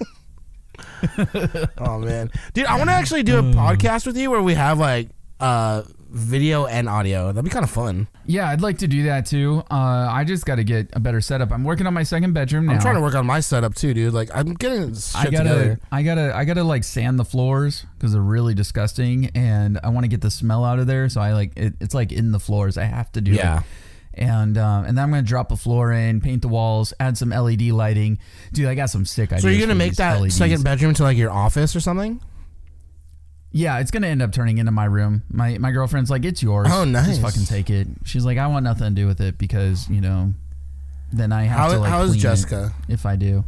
[SPEAKER 2] Oh, man. Dude, I want to actually do a podcast with you where we have, like, video and audio. That'd be kind of fun.
[SPEAKER 1] Yeah, I'd like to do that, too. I just got to get a better setup. I'm working on my second bedroom now.
[SPEAKER 2] I'm trying to work on my setup, too, dude. Like, I'm getting shit together.
[SPEAKER 1] I gotta like sand the floors because they're really disgusting, and I want to get the smell out of there. So I like it's like in the floors. I have to do it. And then I'm gonna drop a floor in, paint the walls, add some LED lighting. Dude, I got some sick ideas.
[SPEAKER 2] So you're gonna make that
[SPEAKER 1] LEDs.
[SPEAKER 2] second bedroom to like your office or something?
[SPEAKER 1] Yeah, it's gonna end up turning into my room. My girlfriend's like, it's yours.
[SPEAKER 2] Oh, nice.
[SPEAKER 1] Just fucking take it. She's like, I want nothing to do with it because then I have to like.
[SPEAKER 2] How is
[SPEAKER 1] clean
[SPEAKER 2] Jessica?
[SPEAKER 1] it if I do.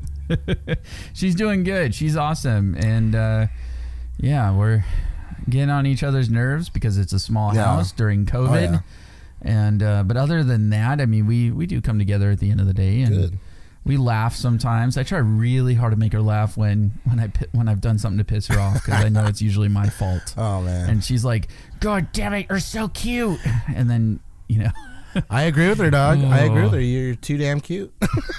[SPEAKER 1] She's doing good. She's awesome, and yeah, we're getting on each other's nerves because it's a small house during COVID.
[SPEAKER 2] Oh, yeah.
[SPEAKER 1] And but other than that, I mean, we do come together at the end of the day, and
[SPEAKER 2] Good.
[SPEAKER 1] we laugh sometimes. I try really hard to make her laugh when I've done something to piss her off because I know it's usually my fault.
[SPEAKER 2] Oh man!
[SPEAKER 1] And she's like, "God damn it, you're so cute," and then
[SPEAKER 2] I agree with her, dog. I agree with her. You're too damn cute.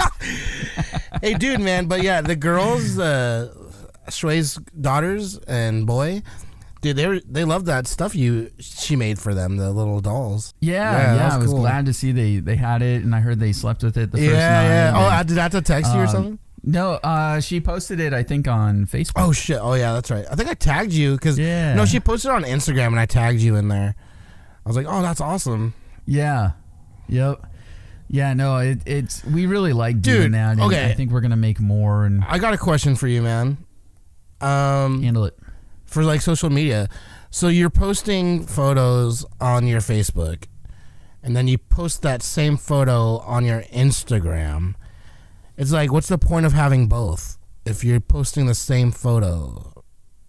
[SPEAKER 2] Hey, dude, man. But yeah, the girls, Shui's daughters and boy, dude, they love that stuff she made for them, the little dolls.
[SPEAKER 1] Yeah. I was
[SPEAKER 2] cool.
[SPEAKER 1] glad to see they had it, and I heard they slept with it the first night.
[SPEAKER 2] Yeah. Oh, did I have to text you or something?
[SPEAKER 1] No, she posted it, I think, on Facebook.
[SPEAKER 2] Oh shit! Oh yeah, that's right. I think I tagged you because no, she posted it on Instagram and I tagged you in there. I was like, oh, that's awesome.
[SPEAKER 1] Yeah. Yep. Yeah, no, it's we really like doing that. And
[SPEAKER 2] okay.
[SPEAKER 1] I think we're gonna make more. And
[SPEAKER 2] I got a question for you, man.
[SPEAKER 1] Handle it.
[SPEAKER 2] For like social media. So you're posting photos on your Facebook, and then you post that same photo on your Instagram. It's like, what's the point of having both if you're posting the same photo?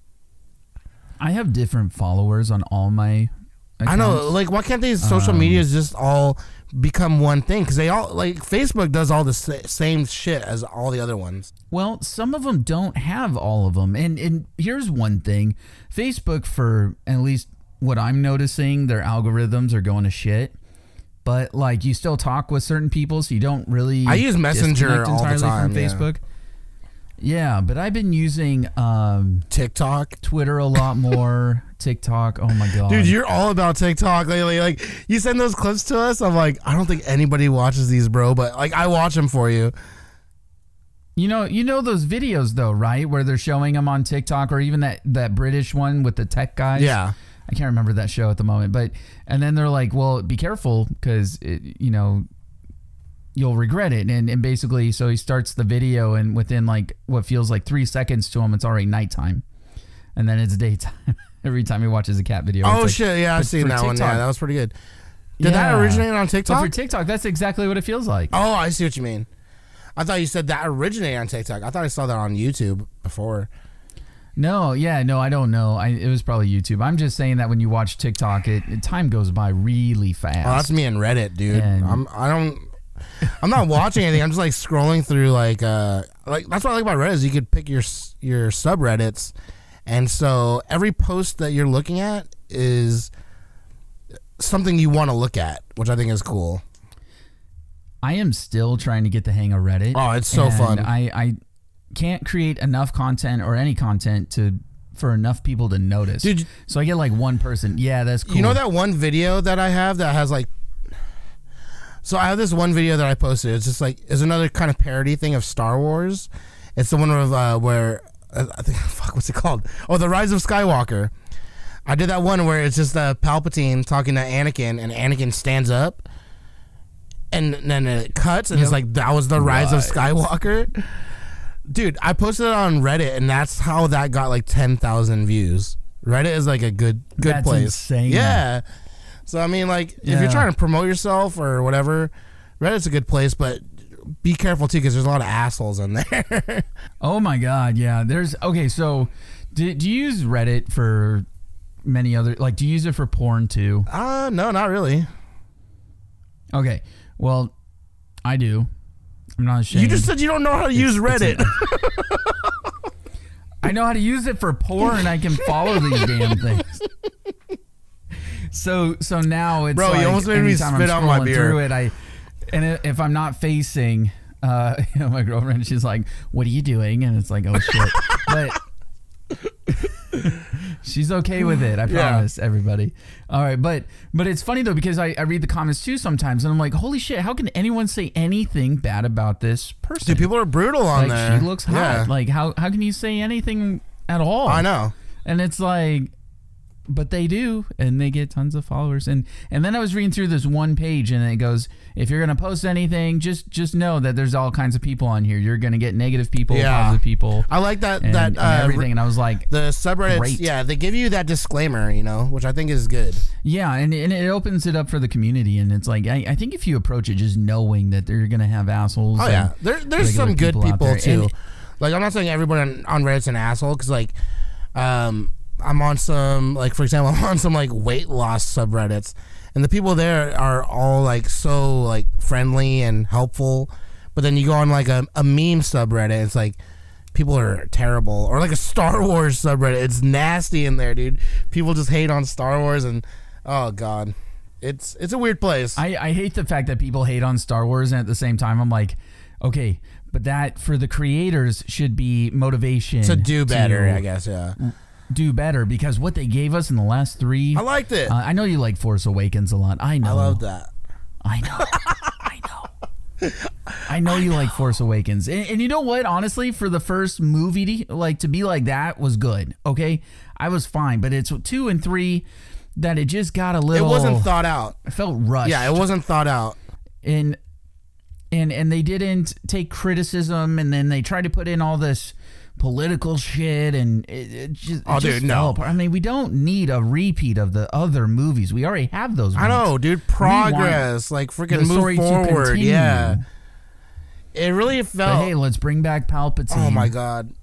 [SPEAKER 1] I have different followers on all my accounts.
[SPEAKER 2] I know, like, why can't these social medias just all become one thing? Because they all, like, Facebook does all the same shit as all the other ones.
[SPEAKER 1] Well, some of them don't have all of them. And here's one thing. Facebook, for at least what I'm noticing, their algorithms are going to shit. But, like, you still talk with certain people, so you don't really...
[SPEAKER 2] I use Messenger all the time,
[SPEAKER 1] from Facebook. Yeah, but I've been using
[SPEAKER 2] TikTok,
[SPEAKER 1] Twitter a lot more. TikTok, oh my god,
[SPEAKER 2] dude, you're all about TikTok lately. Like, you send those clips to us. I'm like, I don't think anybody watches these, bro. But like, I watch them for you.
[SPEAKER 1] You know those videos though, right? Where they're showing them on TikTok, or even that British one with the tech guys.
[SPEAKER 2] Yeah,
[SPEAKER 1] I can't remember that show at the moment, but and then they're like, well, be careful because you'll regret it. And basically, so he starts the video, and within like what feels like 3 seconds to him, it's already nighttime, and then it's daytime. Every time he watches a cat video.
[SPEAKER 2] Oh, shit. Yeah, I've seen that TikTok, one. Yeah, that was pretty good. Did that originate on TikTok?
[SPEAKER 1] So for TikTok, that's exactly what it feels like.
[SPEAKER 2] Oh, I see what you mean. I thought you said that originated on TikTok. I thought I saw that on YouTube before.
[SPEAKER 1] No, I don't know. It was probably YouTube. I'm just saying that when you watch TikTok, time goes by really fast.
[SPEAKER 2] Oh, that's me and Reddit, dude.
[SPEAKER 1] And
[SPEAKER 2] I'm not watching anything. I'm just like scrolling through like that's what I like about Reddit is you could pick your subreddits, and so every post that you're looking at is something you want to look at, which I think is cool.
[SPEAKER 1] I am still trying to get the hang of Reddit.
[SPEAKER 2] Oh, it's so fun.
[SPEAKER 1] I can't create enough content or any content for enough people to notice.
[SPEAKER 2] Dude,
[SPEAKER 1] so I get like one person. Yeah, that's cool.
[SPEAKER 2] You know that one video that I have that has like. So I have this one video that I posted. It's just like it's another kind of parody thing of Star Wars. It's the one where I think what's it called? Oh, The Rise of Skywalker. I did that one where it's just Palpatine talking to Anakin, and Anakin stands up, and then it cuts, and it's like that was the Rise of Skywalker. Dude, I posted it on Reddit, and that's how that got like 10,000 views. Reddit is like a good
[SPEAKER 1] that's
[SPEAKER 2] place.
[SPEAKER 1] Insane.
[SPEAKER 2] Yeah. So I mean, like, if you're trying to promote yourself or whatever, Reddit's a good place, but be careful too because there's a lot of assholes in there.
[SPEAKER 1] Oh my God, yeah. So do you use Reddit for many other? Like, do you use it for porn too?
[SPEAKER 2] No, not really.
[SPEAKER 1] Okay, well, I do. I'm not ashamed.
[SPEAKER 2] You just said you don't know how to use Reddit.
[SPEAKER 1] I know how to use it for porn. I can follow these damn things. So now it's
[SPEAKER 2] bro,
[SPEAKER 1] like
[SPEAKER 2] you almost made me spit out my beer.
[SPEAKER 1] Through it, if I'm not facing, my girlfriend, she's like, "What are you doing?" And it's like, "Oh shit," but she's okay with it. I promise, everybody. All right, but it's funny though because I read the comments too sometimes, and I'm like, "Holy shit! How can anyone say anything bad about this person?"
[SPEAKER 2] Dude, people are brutal on there.
[SPEAKER 1] She looks hot.
[SPEAKER 2] Yeah.
[SPEAKER 1] Like how can you say anything at all?
[SPEAKER 2] I know.
[SPEAKER 1] And it's like. But they do, and they get tons of followers. And then I was reading through this one page, and it goes, if you're going to post anything, just know that there's all kinds of people on here. You're going to get negative people, positive people.
[SPEAKER 2] I like that
[SPEAKER 1] and everything. And I was like,
[SPEAKER 2] the subreddits,
[SPEAKER 1] great.
[SPEAKER 2] They give you that disclaimer, which I think is good.
[SPEAKER 1] Yeah, and it opens it up for the community. And it's like, I think if you approach it just knowing that they're going to have assholes.
[SPEAKER 2] Oh, yeah. There's some good people, too. Like, I'm not saying everyone on Reddit's an asshole, because, like, I'm on some, like, for example, I'm on some, like, weight loss subreddits, and the people there are all, like, so, like, friendly and helpful, but then you go on, like, a meme subreddit, and it's like, people are terrible, or, like, a Star Wars subreddit, it's nasty in there, dude. People just hate on Star Wars, and, oh, God. It's a weird place.
[SPEAKER 1] I hate the fact that people hate on Star Wars, and at the same time, I'm like, okay, but that, for the creators, should be motivation.
[SPEAKER 2] To do better, I guess, yeah.
[SPEAKER 1] Do better, because what they gave us in the last 3,
[SPEAKER 2] I liked it.
[SPEAKER 1] I know you like Force Awakens a lot. I know.
[SPEAKER 2] I love that.
[SPEAKER 1] I know. I know you like Force Awakens, and you know what? Honestly, for the first movie, to be like that was good. Okay, I was fine, but it's 2 and 3 that it just got a little.
[SPEAKER 2] It wasn't thought out.
[SPEAKER 1] It felt rushed.
[SPEAKER 2] Yeah, it wasn't thought out.
[SPEAKER 1] And they didn't take criticism, and then they tried to put in all this political shit, and it just fell apart. I mean, we don't need a repeat of the other movies. We already have those movies.
[SPEAKER 2] I know, dude. Progress, like freaking move forward. Yeah, it really felt.
[SPEAKER 1] But hey, let's bring back Palpatine.
[SPEAKER 2] Oh my God.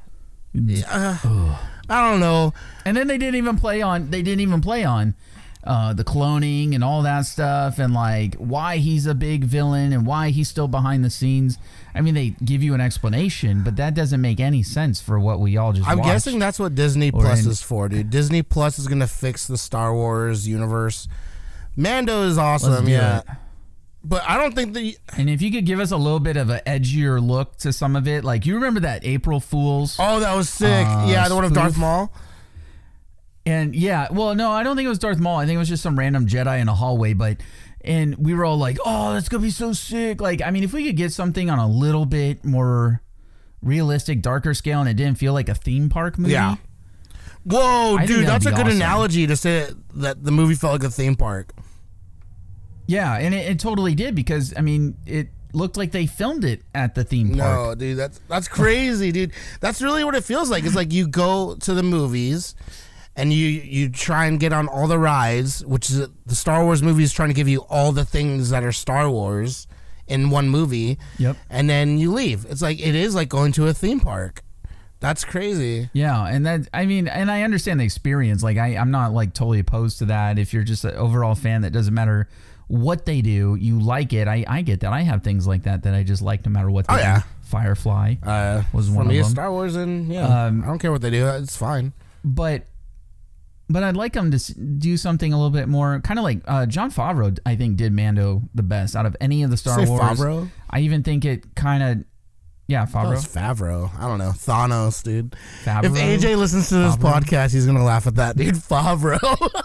[SPEAKER 2] I don't know.
[SPEAKER 1] And then they didn't even play on. The cloning and all that stuff, and like why he's a big villain and why he's still behind the scenes. I mean, they give you an explanation, but that doesn't make any sense for what we all just watched.
[SPEAKER 2] I'm guessing that's what Disney Plus is for, dude. Disney Plus is going to fix the Star Wars universe. Mando is awesome, yeah. But I don't think the...
[SPEAKER 1] And if you could give us a little bit of an edgier look to some of it, like you remember that April Fool's?
[SPEAKER 2] Oh, that was sick. Yeah, the one of Darth Maul.
[SPEAKER 1] And yeah, well, no, I don't think it was Darth Maul. I think it was just some random Jedi in a hallway. And we were all like, "Oh, that's gonna be so sick!" Like, I mean, if we could get something on a little bit more realistic, darker scale, and it didn't feel like a theme park movie.
[SPEAKER 2] Yeah. Whoa, dude, that's a good analogy to say that the movie felt like a theme park.
[SPEAKER 1] Yeah, and it totally did, because I mean, it looked like they filmed it at the theme park.
[SPEAKER 2] No, dude, that's crazy, dude. That's really what it feels like. It's like you go to the movies. And you try and get on all the rides, which is the Star Wars movie is trying to give you all the things that are Star Wars in one movie.
[SPEAKER 1] Yep.
[SPEAKER 2] And then you leave. It's like it is like going to a theme park. That's crazy.
[SPEAKER 1] Yeah, and that and I understand the experience. Like I'm not like totally opposed to that. If you're just an overall fan, that doesn't matter what they do, you like it. I get that. I have things like that I just like no matter what they do. Firefly was one of them.
[SPEAKER 2] Star Wars and I don't care what they do. It's fine.
[SPEAKER 1] But I'd like them to do something a little bit more, kind of like Jon Favreau. I think did Mando the best out of any of the Star Wars.
[SPEAKER 2] Favreau?
[SPEAKER 1] I even think it kind of, Favreau.
[SPEAKER 2] It's Favreau. I don't know. Thanos, dude.
[SPEAKER 1] Favreau?
[SPEAKER 2] If AJ listens to this podcast, he's gonna laugh at that, dude. Favreau.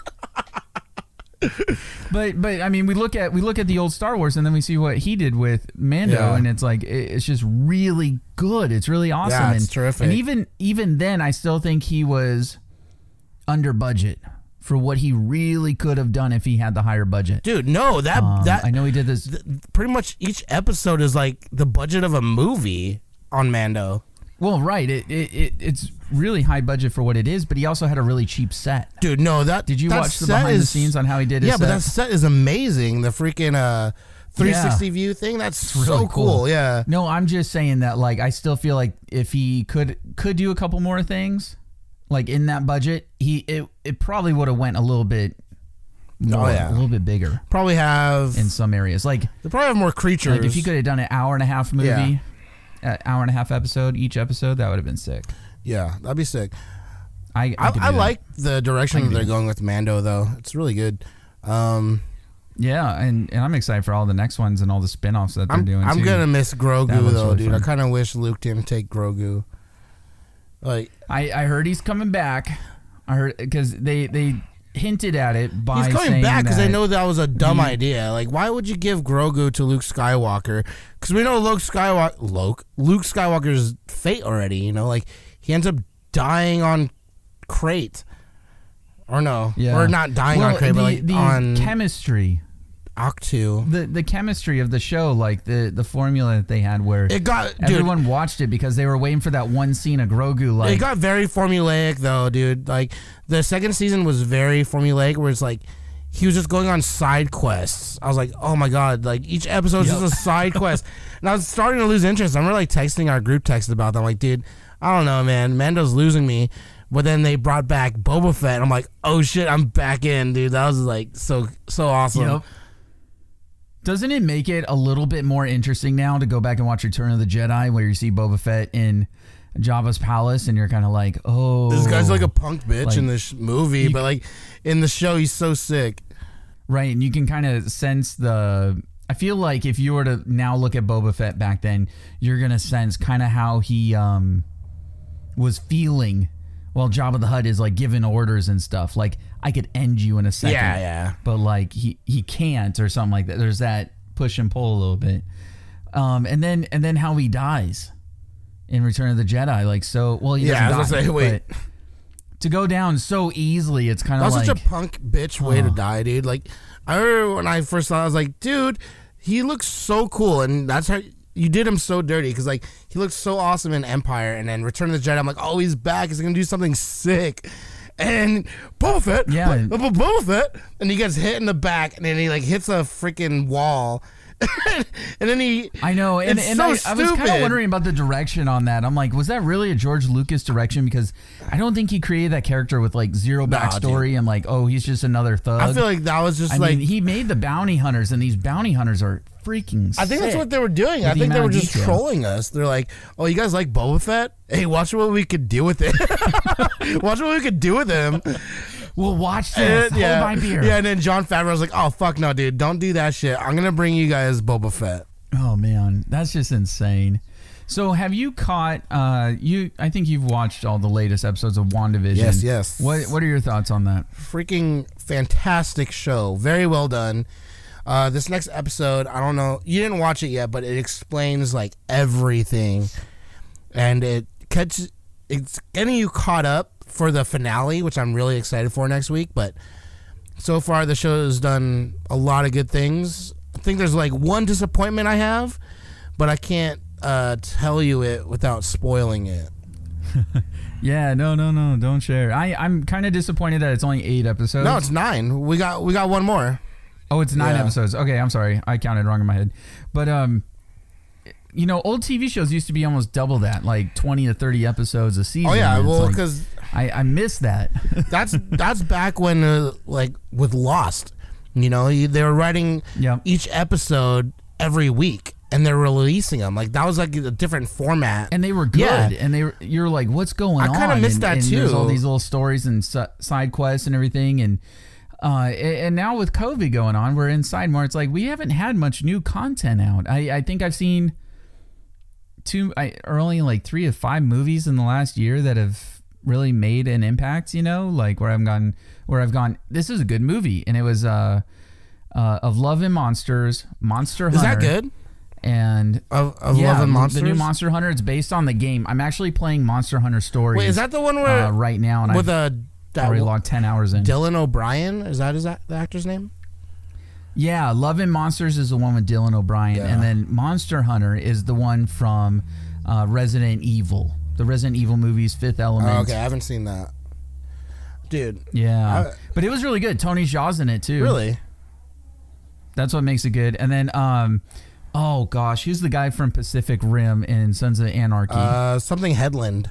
[SPEAKER 1] But I mean, we look at the old Star Wars, and then we see what he did with Mando, and it's like it's just really good. It's really awesome.
[SPEAKER 2] Yeah, it's terrific.
[SPEAKER 1] And even then, I still think he was under budget for what he really could have done if he had the higher budget.
[SPEAKER 2] Dude, no, that
[SPEAKER 1] I know he did this.
[SPEAKER 2] Pretty much each episode is like the budget of a movie on Mando.
[SPEAKER 1] Well, right. It's really high budget for what it is, but he also had a really cheap set.
[SPEAKER 2] Dude, no,
[SPEAKER 1] did you watch the behind the scenes on how he did his set?
[SPEAKER 2] Yeah, but that set is amazing. The freaking 360 view thing, that's really so cool. Yeah.
[SPEAKER 1] No, I'm just saying that like I still feel like if he could do a couple more things, like in that budget, it probably would have went a little bit more, a little bit bigger.
[SPEAKER 2] Probably have
[SPEAKER 1] in some areas. Like
[SPEAKER 2] they probably have more creatures.
[SPEAKER 1] Like if he could have done an hour and a half movie, an hour and a half episode, each episode, that would have been sick.
[SPEAKER 2] Yeah, that'd be sick.
[SPEAKER 1] I
[SPEAKER 2] like the direction that they're going with Mando, though. It's really good.
[SPEAKER 1] Yeah, and I'm excited for all the next ones and all the spin-offs that they're doing.
[SPEAKER 2] I'm gonna miss Grogu though,
[SPEAKER 1] really
[SPEAKER 2] dude.
[SPEAKER 1] fun.
[SPEAKER 2] I kind of wish Luke didn't take Grogu. Like
[SPEAKER 1] I heard he's coming back. I heard because they hinted at it by
[SPEAKER 2] he's coming back because
[SPEAKER 1] they
[SPEAKER 2] know that was a dumb idea. Like, why would you give Grogu to Luke Skywalker? Because we know Luke Skywalker's fate already. You know, like he ends up dying on Crate, or no, or not dying on Crate, but like on
[SPEAKER 1] chemistry.
[SPEAKER 2] Octu.
[SPEAKER 1] The chemistry of the show, like the formula that they had, where
[SPEAKER 2] it got
[SPEAKER 1] everyone watched it because they were waiting for that one scene of Grogu. Like
[SPEAKER 2] it got very formulaic though, dude. Like the second season was very formulaic, where it's like he was just going on side quests. I was like, oh my god, like each episode is just a side quest, and I was starting to lose interest. I'm really texting our group text about that. I'm like, dude, I don't know, man. Mando's losing me. But then they brought back Boba Fett, and I'm like, oh shit, I'm back in, dude. That was like so awesome.
[SPEAKER 1] Yep. Doesn't it make it a little bit more interesting now to go back and watch Return of the Jedi, where you see Boba Fett in Jabba's palace, and you're kind of like, oh,
[SPEAKER 2] this guy's like a punk bitch in this movie, but like in the show, he's so sick,
[SPEAKER 1] right? And you can kind of sense the. I feel like if you were to now look at Boba Fett back then, you're gonna sense kind of how he was feeling. Well, Jabba the Hutt is like giving orders and stuff. Like, I could end you in a second.
[SPEAKER 2] Yeah.
[SPEAKER 1] But like he can't or something like that. There's that push and pull a little bit. And then how he dies in Return of the Jedi. Like, so well, he doesn't die,
[SPEAKER 2] I was gonna say, wait.
[SPEAKER 1] but to go down so easily, it's kind of like
[SPEAKER 2] such a punk bitch way to die, dude. Like, I remember when I first saw it, I was like, dude, he looks so cool, and that's how. You did him so dirty because like he looked so awesome in Empire, and then Return of the Jedi. I'm like, oh, he's back. He's gonna do something sick. And Boba Fett, Boba Fett, and he gets hit in the back, and then he like hits a freaking wall, and then
[SPEAKER 1] I know, and I was kind of wondering about the direction on that. I'm like, was that really a George Lucas direction? Because I don't think he created that character with like zero backstory and like, oh, he's just another thug.
[SPEAKER 2] I feel like that was just
[SPEAKER 1] I
[SPEAKER 2] mean,
[SPEAKER 1] he made the bounty hunters, and these bounty hunters are freaking sick.
[SPEAKER 2] I think that's what they were doing. I think they were just trolling us. They're like, oh, you guys like Boba Fett? Hey, watch what we could do with it. Watch what we could do with him.
[SPEAKER 1] We'll watch this. Hold my beer.
[SPEAKER 2] Yeah, and then Jon Favreau was like, oh, fuck no, dude. Don't do that shit. I'm going to bring you guys Boba Fett.
[SPEAKER 1] Oh, man. That's just insane. So have you caught, I think you've watched all the latest episodes of WandaVision.
[SPEAKER 2] Yes.
[SPEAKER 1] What are your thoughts on that?
[SPEAKER 2] Freaking fantastic show. Very well done. This next episode, I don't know, you didn't watch it yet, but it explains like everything, and it's getting you caught up for the finale, which I'm really excited for next week. But so far, the show has done a lot of good things. I think there's like one disappointment I have, but I can't tell you it without spoiling it.
[SPEAKER 1] Yeah, no, don't share. I'm kind of disappointed that it's only 8 episodes.
[SPEAKER 2] No, it's 9. We got one more.
[SPEAKER 1] Oh, it's 9
[SPEAKER 2] Yeah.
[SPEAKER 1] episodes. Okay, I'm sorry. I counted wrong in my head. But you know, old TV shows used to be almost double that, like 20 to 30 episodes a season.
[SPEAKER 2] Oh yeah,
[SPEAKER 1] and it's
[SPEAKER 2] well,
[SPEAKER 1] like,
[SPEAKER 2] because
[SPEAKER 1] I miss that.
[SPEAKER 2] that's back when like with Lost, you know, they were writing
[SPEAKER 1] Yep.
[SPEAKER 2] each episode every week and they're releasing them. Like that was like a different format.
[SPEAKER 1] And they were good,
[SPEAKER 2] Yeah.
[SPEAKER 1] and you're like, what's going on?
[SPEAKER 2] I kinda missed that
[SPEAKER 1] and There's all
[SPEAKER 2] too.
[SPEAKER 1] these little stories and side quests and everything, and now with COVID going on, we're inside more. It's like we haven't had much new content out. I think I've seen only like 3 of 5 movies in the last year that have really made an impact. You know, like where I've gone. This is a good movie, and it was Of Love and Monsters, Monster Hunter.
[SPEAKER 2] Is that good?
[SPEAKER 1] And
[SPEAKER 2] Of Love and Monsters?
[SPEAKER 1] the new Monster Hunter. It's based on the game. I'm actually playing Monster Hunter Stories.
[SPEAKER 2] Wait, is that the one where
[SPEAKER 1] right now? And
[SPEAKER 2] with
[SPEAKER 1] I've
[SPEAKER 2] that
[SPEAKER 1] already logged 10 hours in.
[SPEAKER 2] Dylan O'Brien? Is that the actor's name?
[SPEAKER 1] Yeah, Love and Monsters is the one with Dylan O'Brien,
[SPEAKER 2] Yeah.
[SPEAKER 1] and then Monster Hunter is the one from Resident Evil, the Resident Evil movies, Fifth Element.
[SPEAKER 2] Oh, okay, I haven't seen that, dude.
[SPEAKER 1] Yeah, but it was really good. Tony Jaa's in it too.
[SPEAKER 2] Really?
[SPEAKER 1] That's what makes it good. And then, oh gosh, who's the guy from Pacific Rim in Sons of Anarchy?
[SPEAKER 2] Something Headland.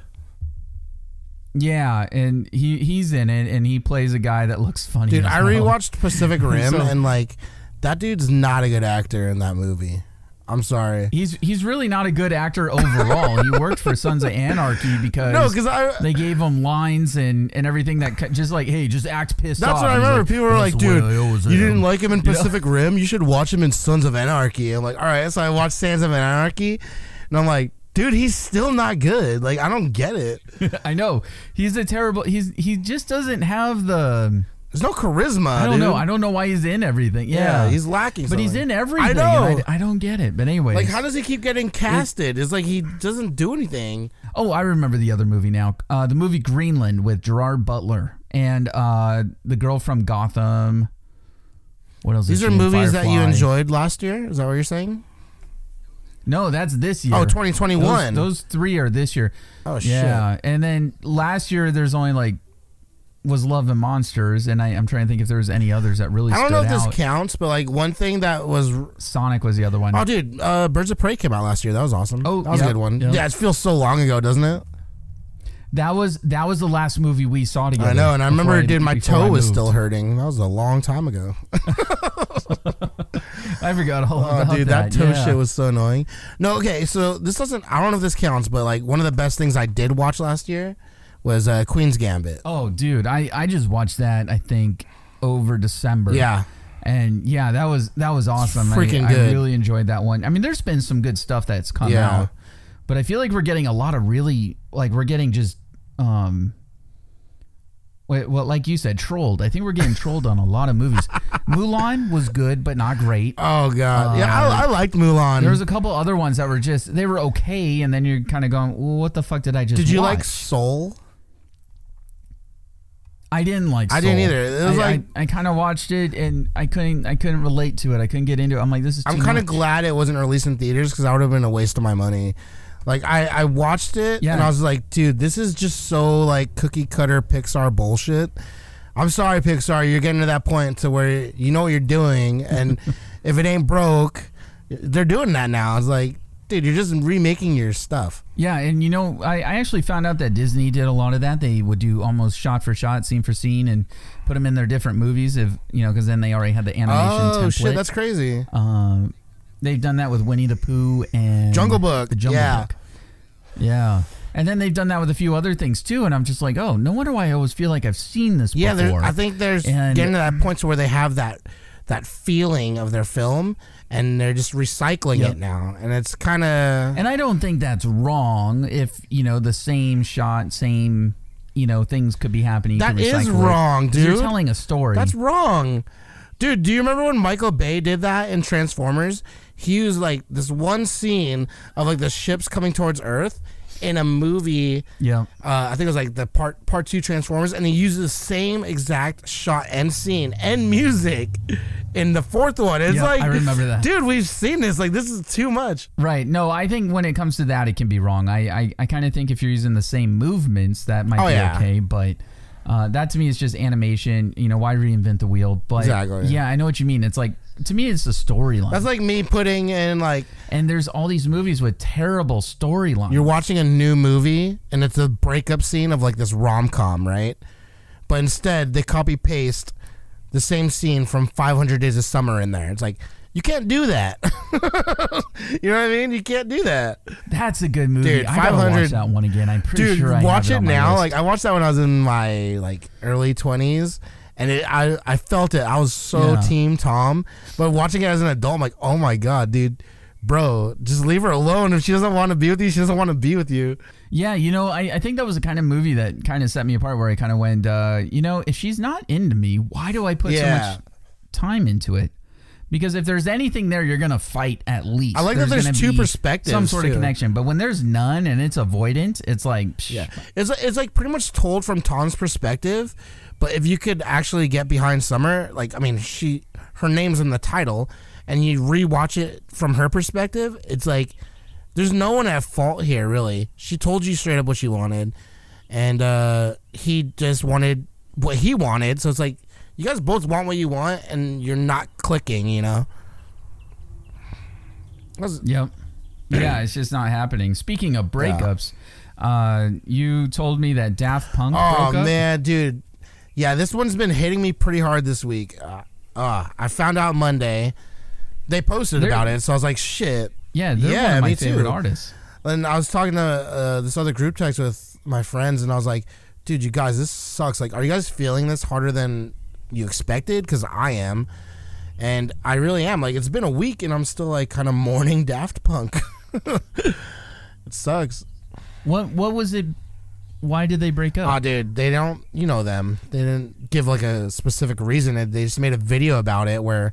[SPEAKER 1] Yeah, and he's in it, and he plays a guy that looks funny.
[SPEAKER 2] Dude,
[SPEAKER 1] as
[SPEAKER 2] I
[SPEAKER 1] well.
[SPEAKER 2] rewatched Pacific Rim,
[SPEAKER 1] So-
[SPEAKER 2] and like that dude's not a good actor in that movie. I'm sorry.
[SPEAKER 1] He's really not a good actor overall. He worked for Sons of Anarchy because
[SPEAKER 2] No, because
[SPEAKER 1] they gave him lines and everything that just like, hey, just act pissed off.
[SPEAKER 2] that's what I
[SPEAKER 1] And he's
[SPEAKER 2] remember.
[SPEAKER 1] like,
[SPEAKER 2] People were
[SPEAKER 1] "That's
[SPEAKER 2] like,
[SPEAKER 1] the way
[SPEAKER 2] dude,
[SPEAKER 1] I always
[SPEAKER 2] you
[SPEAKER 1] am."
[SPEAKER 2] didn't like him in
[SPEAKER 1] You know?
[SPEAKER 2] Pacific Rim? You should watch him in Sons of Anarchy. I'm like, all right. So I watched Sons of Anarchy, and I'm like, dude, he's still not good. Like, I don't get it.
[SPEAKER 1] I know he's a terrible. He just doesn't have the.
[SPEAKER 2] There's no charisma.
[SPEAKER 1] I don't
[SPEAKER 2] dude.
[SPEAKER 1] know. I don't know why he's in everything. Yeah,
[SPEAKER 2] he's lacking.
[SPEAKER 1] but he's
[SPEAKER 2] something.
[SPEAKER 1] in everything.
[SPEAKER 2] I know.
[SPEAKER 1] and I don't get it. But anyway,
[SPEAKER 2] Like, how does he keep getting casted? It's like he doesn't do anything.
[SPEAKER 1] oh, I remember the other movie now. The movie Greenland with Gerard Butler and the girl from Gotham. What else?
[SPEAKER 2] These
[SPEAKER 1] is
[SPEAKER 2] are
[SPEAKER 1] she in?
[SPEAKER 2] movies that you
[SPEAKER 1] Firefly.
[SPEAKER 2] enjoyed last year. Is that what you're saying?
[SPEAKER 1] No, that's this year.
[SPEAKER 2] Oh, 2021.
[SPEAKER 1] Those 3 are this year.
[SPEAKER 2] Oh,
[SPEAKER 1] Yeah, and then last year there's only like was Love and Monsters, and I'm trying to think if there was any others that really
[SPEAKER 2] I don't
[SPEAKER 1] stood
[SPEAKER 2] know if
[SPEAKER 1] out.
[SPEAKER 2] this counts, but like one thing that was
[SPEAKER 1] Sonic was the other one.
[SPEAKER 2] oh, dude, Birds of Prey came out last year. That was awesome.
[SPEAKER 1] Oh,
[SPEAKER 2] that was
[SPEAKER 1] yep,
[SPEAKER 2] a good one.
[SPEAKER 1] yep.
[SPEAKER 2] Yeah, it feels so long ago, doesn't it?
[SPEAKER 1] That was the last movie we saw together.
[SPEAKER 2] I know, and I remember, dude, my
[SPEAKER 1] before I
[SPEAKER 2] toe was
[SPEAKER 1] moved.
[SPEAKER 2] still hurting. That was a long time ago.
[SPEAKER 1] I forgot all about
[SPEAKER 2] dude, that toe
[SPEAKER 1] yeah.
[SPEAKER 2] shit was so annoying. No, okay, so this doesn't. I don't know if this counts, but like one of the best things I did watch last year was Queen's Gambit.
[SPEAKER 1] Oh, dude, I just watched that. I think over December.
[SPEAKER 2] Yeah,
[SPEAKER 1] And yeah, that was awesome.
[SPEAKER 2] Freaking
[SPEAKER 1] I
[SPEAKER 2] good.
[SPEAKER 1] really enjoyed that one. I mean, there's been some good stuff that's come
[SPEAKER 2] Yeah.
[SPEAKER 1] out, but I feel like we're getting a lot of really we're getting just like you said, trolled. I think we're getting trolled on a lot of movies. Mulan was good, but not great.
[SPEAKER 2] Oh god, yeah, I liked Mulan.
[SPEAKER 1] There was a couple other ones that were they were okay, and then you're kind of going, well, what the fuck did I just?
[SPEAKER 2] Did you
[SPEAKER 1] watch?
[SPEAKER 2] like Soul?
[SPEAKER 1] I didn't like.
[SPEAKER 2] I didn't
[SPEAKER 1] Soul.
[SPEAKER 2] either. It was
[SPEAKER 1] I kind of watched it and I couldn't relate to it. I couldn't get into it. I'm like, this is.
[SPEAKER 2] I'm
[SPEAKER 1] kind of
[SPEAKER 2] glad it wasn't released in theaters because that would have been a waste of my money. Like I watched it
[SPEAKER 1] Yeah.
[SPEAKER 2] and I was like, dude, this is just so like cookie cutter Pixar bullshit. I'm sorry, Pixar, you're getting to that point to where you know what you're doing, and if it ain't broke, they're doing that now. It's like, dude, you're just remaking your stuff.
[SPEAKER 1] Yeah, and you know, I actually found out that Disney did a lot of that. They would do almost shot for shot, scene for scene, and put them in their different movies. If because then they already had the animation
[SPEAKER 2] Oh
[SPEAKER 1] template.
[SPEAKER 2] shit, that's crazy.
[SPEAKER 1] They've done that with Winnie the Pooh and
[SPEAKER 2] Jungle Book.
[SPEAKER 1] The Jungle
[SPEAKER 2] Yeah.
[SPEAKER 1] Book. Yeah. And then they've done that with a few other things too, and I'm just like, oh, no wonder why I always feel like I've seen this
[SPEAKER 2] Yeah,
[SPEAKER 1] before.
[SPEAKER 2] I think there's
[SPEAKER 1] And-
[SPEAKER 2] getting to that point to where they have that feeling of their film, and they're just recycling
[SPEAKER 1] Yep.
[SPEAKER 2] it now, and it's kind of.
[SPEAKER 1] And I don't think that's wrong if, the same shot, same, things could be happening. You
[SPEAKER 2] That
[SPEAKER 1] can
[SPEAKER 2] is
[SPEAKER 1] recycle it.
[SPEAKER 2] wrong,
[SPEAKER 1] 'Cause You're
[SPEAKER 2] dude.
[SPEAKER 1] telling a story.
[SPEAKER 2] That's wrong. Dude, do you remember when Michael Bay did that in Transformers? He used like this one scene of like the ships coming towards Earth in a movie.
[SPEAKER 1] Yeah.
[SPEAKER 2] I think it was like the part 2 Transformers, and he used the same exact shot and scene and music in the fourth one. It's
[SPEAKER 1] Yeah,
[SPEAKER 2] like,
[SPEAKER 1] I remember that.
[SPEAKER 2] dude, we've seen this. Like, this is too much.
[SPEAKER 1] Right. No, I think when it comes to that, it can be wrong. I kind of think if you're using the same movements, that might be
[SPEAKER 2] yeah.
[SPEAKER 1] okay. But That to me is just animation. You know, why reinvent the wheel? But
[SPEAKER 2] Exactly.
[SPEAKER 1] yeah, I know what you mean. It's like, to me, it's the storyline.
[SPEAKER 2] That's like me putting in like,
[SPEAKER 1] and there's all these movies with terrible storylines.
[SPEAKER 2] you're watching a new movie and it's a breakup scene of like this rom-com, right? But instead they copy paste the same scene from 500 Days of Summer in there. It's like, you can't do that. You know what I mean? You can't do that.
[SPEAKER 1] That's a good movie.
[SPEAKER 2] Dude,
[SPEAKER 1] I gotta
[SPEAKER 2] 500
[SPEAKER 1] watch that one again. I'm pretty sure I
[SPEAKER 2] watch
[SPEAKER 1] have
[SPEAKER 2] it
[SPEAKER 1] on my
[SPEAKER 2] now.
[SPEAKER 1] list.
[SPEAKER 2] Like I watched that when I was in my like early 20s, and I felt it. I was so
[SPEAKER 1] Yeah.
[SPEAKER 2] team Tom. But watching it as an adult, I'm like, oh my god, dude, bro, just leave her alone. If she doesn't want to be with you, she doesn't want to be with you.
[SPEAKER 1] Yeah, you know, I think that was the kind of movie that kind of set me apart, where I kind of went, you know, if she's not into me, why do I put so much time into it? Because if there's anything there, you're gonna fight at least.
[SPEAKER 2] I like that there's
[SPEAKER 1] gonna
[SPEAKER 2] two
[SPEAKER 1] be
[SPEAKER 2] perspectives,
[SPEAKER 1] some sort
[SPEAKER 2] too.
[SPEAKER 1] of connection. But when there's none and it's avoidant, it's like, psh.
[SPEAKER 2] Yeah, it's like pretty much told from Tom's perspective. But if you could actually get behind Summer, like I mean, her name's in the title, and you rewatch it from her perspective, it's like there's no one at fault here, really. She told you straight up what she wanted, and he just wanted what he wanted. So it's like you guys both want what you want, and you're not clicking, you know.
[SPEAKER 1] Yep. Yeah, it's just not happening. Speaking of breakups, you told me that Daft Punk broke up.
[SPEAKER 2] Oh man, dude. Yeah, this one's been hitting me pretty hard this week. I found out Monday. They posted about it, so I was like, shit.
[SPEAKER 1] Yeah, they're one of my favorite
[SPEAKER 2] too.
[SPEAKER 1] artists.
[SPEAKER 2] And I was talking to this other group text with my friends, and I was like, dude, you guys, this sucks. Like, are you guys feeling this harder than you expected? Because I am. And I really am. Like, it's been a week, and I'm still, like, kind of mourning Daft Punk. It sucks.
[SPEAKER 1] What was it? Why did they break up?
[SPEAKER 2] Oh, dude, they don't, you know them. They didn't give, like, a specific reason. They just made a video about it where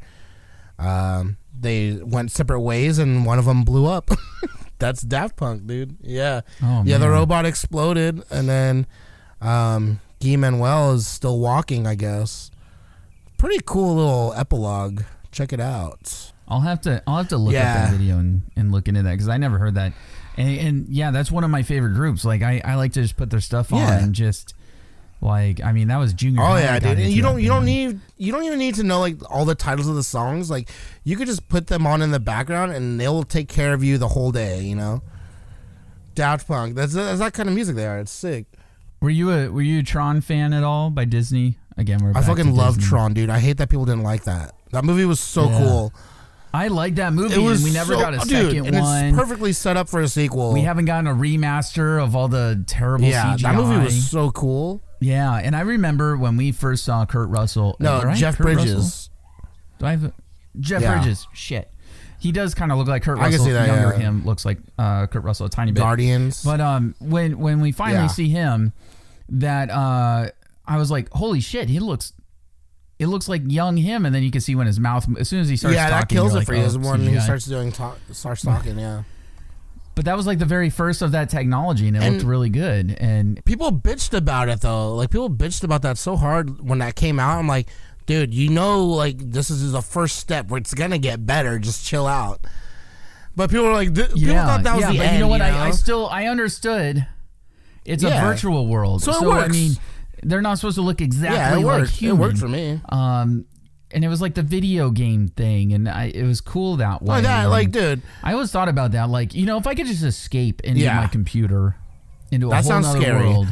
[SPEAKER 2] they went separate ways, and one of them blew up. That's Daft Punk, dude. Yeah.
[SPEAKER 1] Oh,
[SPEAKER 2] yeah,
[SPEAKER 1] man.
[SPEAKER 2] the robot exploded, and then Guy Manuel is still walking, I guess. Pretty cool little epilogue. Check it out.
[SPEAKER 1] I'll have to look up that video and look into that, because I never heard that. And yeah, that's one of my favorite groups. Like I like to just put their stuff on and just like, I mean, that was junior high.
[SPEAKER 2] Oh yeah, dude. And you don't even
[SPEAKER 1] need
[SPEAKER 2] need to know like all the titles of the songs. Like you could just put them on in the background and they'll take care of you the whole day, you know? Daft Punk. That's that kind of music they are. It's sick.
[SPEAKER 1] Were you a Tron fan at all by Disney? Again,
[SPEAKER 2] I fucking love Tron, dude. I hate that people didn't like that. That movie was so cool.
[SPEAKER 1] I like that movie, and we never got a second
[SPEAKER 2] and
[SPEAKER 1] one.
[SPEAKER 2] It's perfectly set up for a sequel.
[SPEAKER 1] We haven't gotten a remaster of all the terrible CGI.
[SPEAKER 2] That movie was so cool.
[SPEAKER 1] Yeah, and I remember when we first saw Kurt Russell.
[SPEAKER 2] Jeff Bridges.
[SPEAKER 1] Do I have Jeff Bridges? Shit. He does kind of look like Kurt Russell.
[SPEAKER 2] I can see that,
[SPEAKER 1] Younger him looks like Kurt Russell a tiny bit.
[SPEAKER 2] Guardians.
[SPEAKER 1] But when we finally see him, that I was like, holy shit, it looks like young him, and then you can see when his mouth, as soon as he starts talking,
[SPEAKER 2] that kills it for you
[SPEAKER 1] is
[SPEAKER 2] when he starts talking, yeah.
[SPEAKER 1] But that was like the very first of that technology, and it looked really good. And
[SPEAKER 2] people bitched about it though. Like people bitched about that so hard when that came out. I'm like, dude, you know, like this is the first step where it's gonna get better. Just chill out. But people were like, people thought that was the end.
[SPEAKER 1] You know what?
[SPEAKER 2] You know?
[SPEAKER 1] I understood. It's a virtual world,
[SPEAKER 2] so it works.
[SPEAKER 1] I mean, they're not supposed to look exactly like human.
[SPEAKER 2] It worked for me.
[SPEAKER 1] And it was like the video game thing, and it was cool that way.
[SPEAKER 2] Dude,
[SPEAKER 1] I always thought about that. Like, you know, if I could just escape into my computer, into a whole other world.